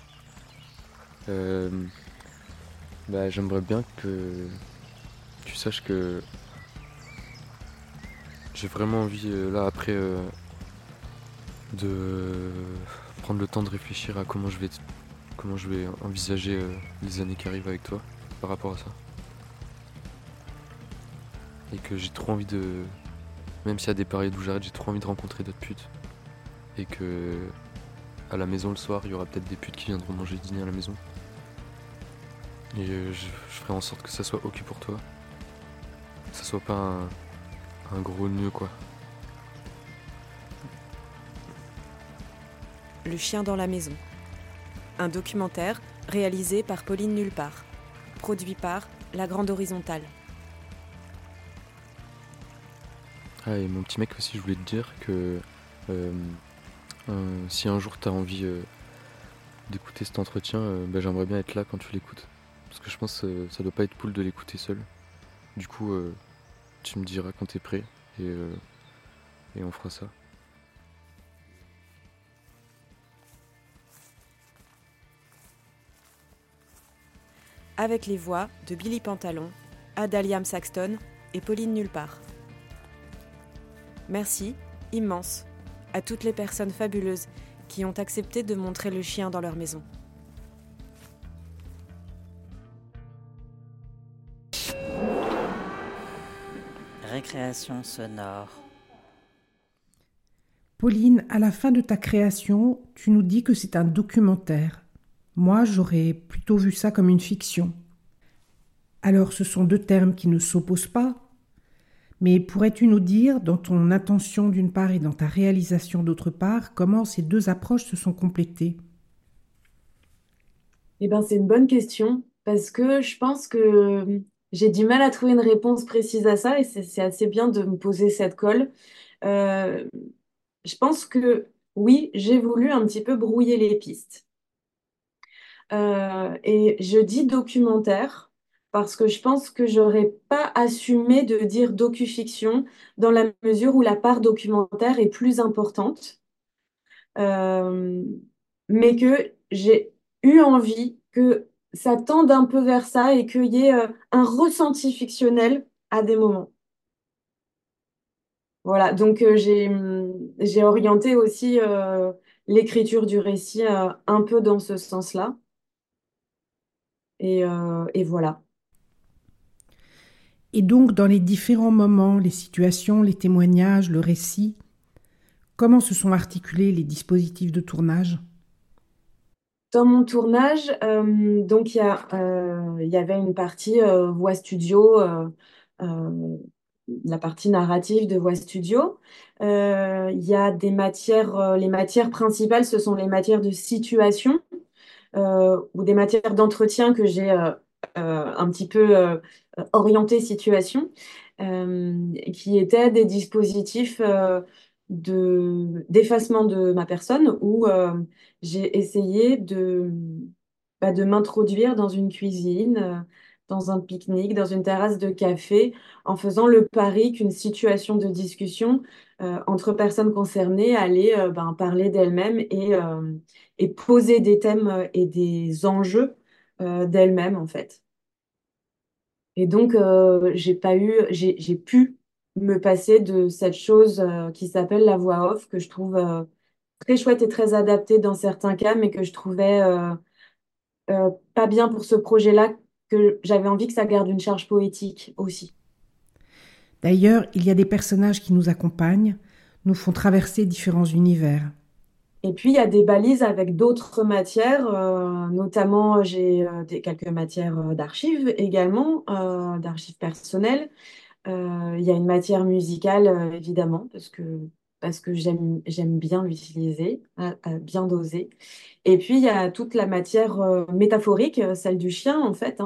j'aimerais bien que tu saches que j'ai vraiment envie, là, après, de prendre le temps de réfléchir à comment je vais envisager les années qui arrivent avec toi par rapport à ça. Et que j'ai trop envie même s'il y a des périodes où j'arrête, j'ai trop envie de rencontrer d'autres putes. Et que à la maison le soir, il y aura peut-être des putes qui viendront manger le dîner à la maison. Et je ferai en sorte que ça soit ok pour toi. Que ça soit pas un gros nœud, quoi. Le chien dans la maison. Un documentaire réalisé par Pauline Nullepart. Produit par La Grande Horizontale. Ah, et mon petit mec aussi, je voulais te dire que si un jour t'as envie d'écouter cet entretien, j'aimerais bien être là quand tu l'écoutes. Parce que je pense que ça doit pas être cool de l'écouter seul. Du coup, tu me diras quand t'es prêt et on fera ça. Avec les voix de Billy Pantalon, Ada Liam Saxton et Pauline Nullepart. Merci, immense, à toutes les personnes fabuleuses qui ont accepté de montrer le chien dans leur maison. Récréation sonore. Pauline, à la fin de ta création, tu nous dis que c'est un documentaire. Moi, j'aurais plutôt vu ça comme une fiction. Alors, ce sont deux termes qui ne s'opposent pas, mais pourrais-tu nous dire, dans ton intention d'une part et dans ta réalisation d'autre part, comment ces deux approches se sont complétées? Eh ben, c'est une bonne question, parce que je pense que j'ai du mal à trouver une réponse précise à ça, et c'est assez bien de me poser cette colle. Je pense que oui, j'ai voulu un petit peu brouiller les pistes. Et je dis documentaire parce que je pense que j'aurais pas assumé de dire docu-fiction dans la mesure où la part documentaire est plus importante. Mais que j'ai eu envie que ça tende un peu vers ça et qu'il y ait un ressenti fictionnel à des moments. Voilà, donc j'ai orienté aussi l'écriture du récit un peu dans ce sens-là. Et voilà. Et donc, dans les différents moments, les situations, les témoignages, le récit, comment se sont articulés les dispositifs de tournage? Dans mon tournage, donc il y avait une partie voix studio, la partie narrative de voix studio. Il y a des matières, les matières principales, ce sont les matières de situation ou des matières d'entretien que j'ai un petit peu orientées situation, qui étaient des dispositifs d'effacement de ma personne où j'ai essayé de m'introduire dans une cuisine, dans un pique-nique, dans une terrasse de café, en faisant le pari qu'une situation de discussion entre personnes concernées allait parler d'elles-mêmes et poser des thèmes et des enjeux d'elles-mêmes, en fait. Et donc, j'ai pu me passer de cette chose qui s'appelle la voix off, que je trouve très chouette et très adaptée dans certains cas, mais que je trouvais pas bien pour ce projet-là, que j'avais envie que ça garde une charge poétique aussi. D'ailleurs, il y a des personnages qui nous accompagnent, nous font traverser différents univers. Et puis, il y a des balises avec d'autres matières, notamment j'ai quelques matières d'archives également, d'archives personnelles. Il y a une matière musicale, évidemment, parce que j'aime bien l'utiliser, à bien doser. Et puis, il y a toute la matière métaphorique, celle du chien, en fait,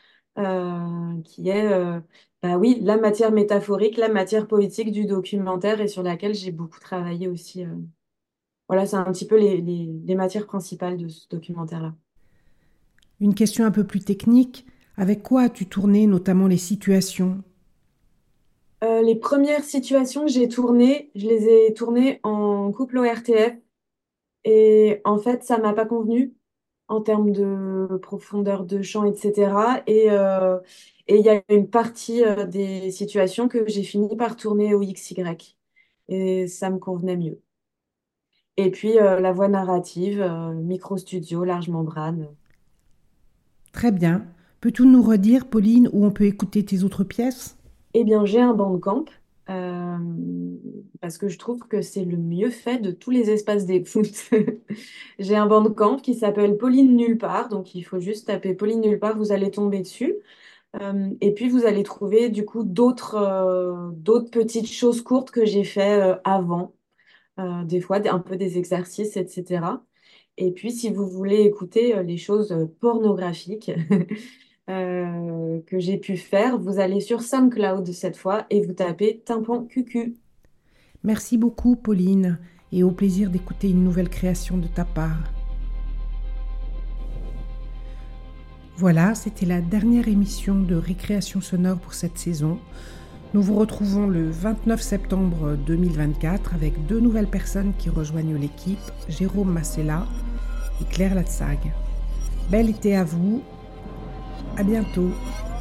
qui est, oui, la matière métaphorique, la matière poétique du documentaire et sur laquelle j'ai beaucoup travaillé aussi. Voilà, c'est un petit peu les matières principales de ce documentaire-là. Une question un peu plus technique, avec quoi as-tu tourné notamment les situations ? Les premières situations que j'ai tournées, je les ai tournées en couple ORTF. Et en fait, ça m'a pas convenu en termes de profondeur de champ, etc. Et il y a une partie des situations que j'ai fini par tourner au XY. Et ça me convenait mieux. Et puis, la voix narrative, micro-studio, large membrane. Très bien. Peux-tu nous redire, Pauline, où on peut écouter tes autres pièces ? Eh bien, j'ai un Bandcamp, parce que je trouve que c'est le mieux fait de tous les espaces d'écoute. J'ai un Bandcamp qui s'appelle Pauline Nulle Part, donc il faut juste taper Pauline Nulle Part, vous allez tomber dessus. Et puis, vous allez trouver du coup d'autres petites choses courtes que j'ai fait avant, des fois un peu des exercices, etc. Et puis, si vous voulez écouter les choses pornographiques que j'ai pu faire, vous allez sur SoundCloud cette fois et vous tapez Tympan Cucu. Merci beaucoup, Pauline, et au plaisir d'écouter une nouvelle création de ta part. Voilà, c'était la dernière émission de Récréation sonore pour cette saison. Nous vous retrouvons le 29 septembre 2024 avec 2 nouvelles personnes qui rejoignent l'équipe, Jérôme Massella et Claire Latsag. Bel été à vous, à bientôt.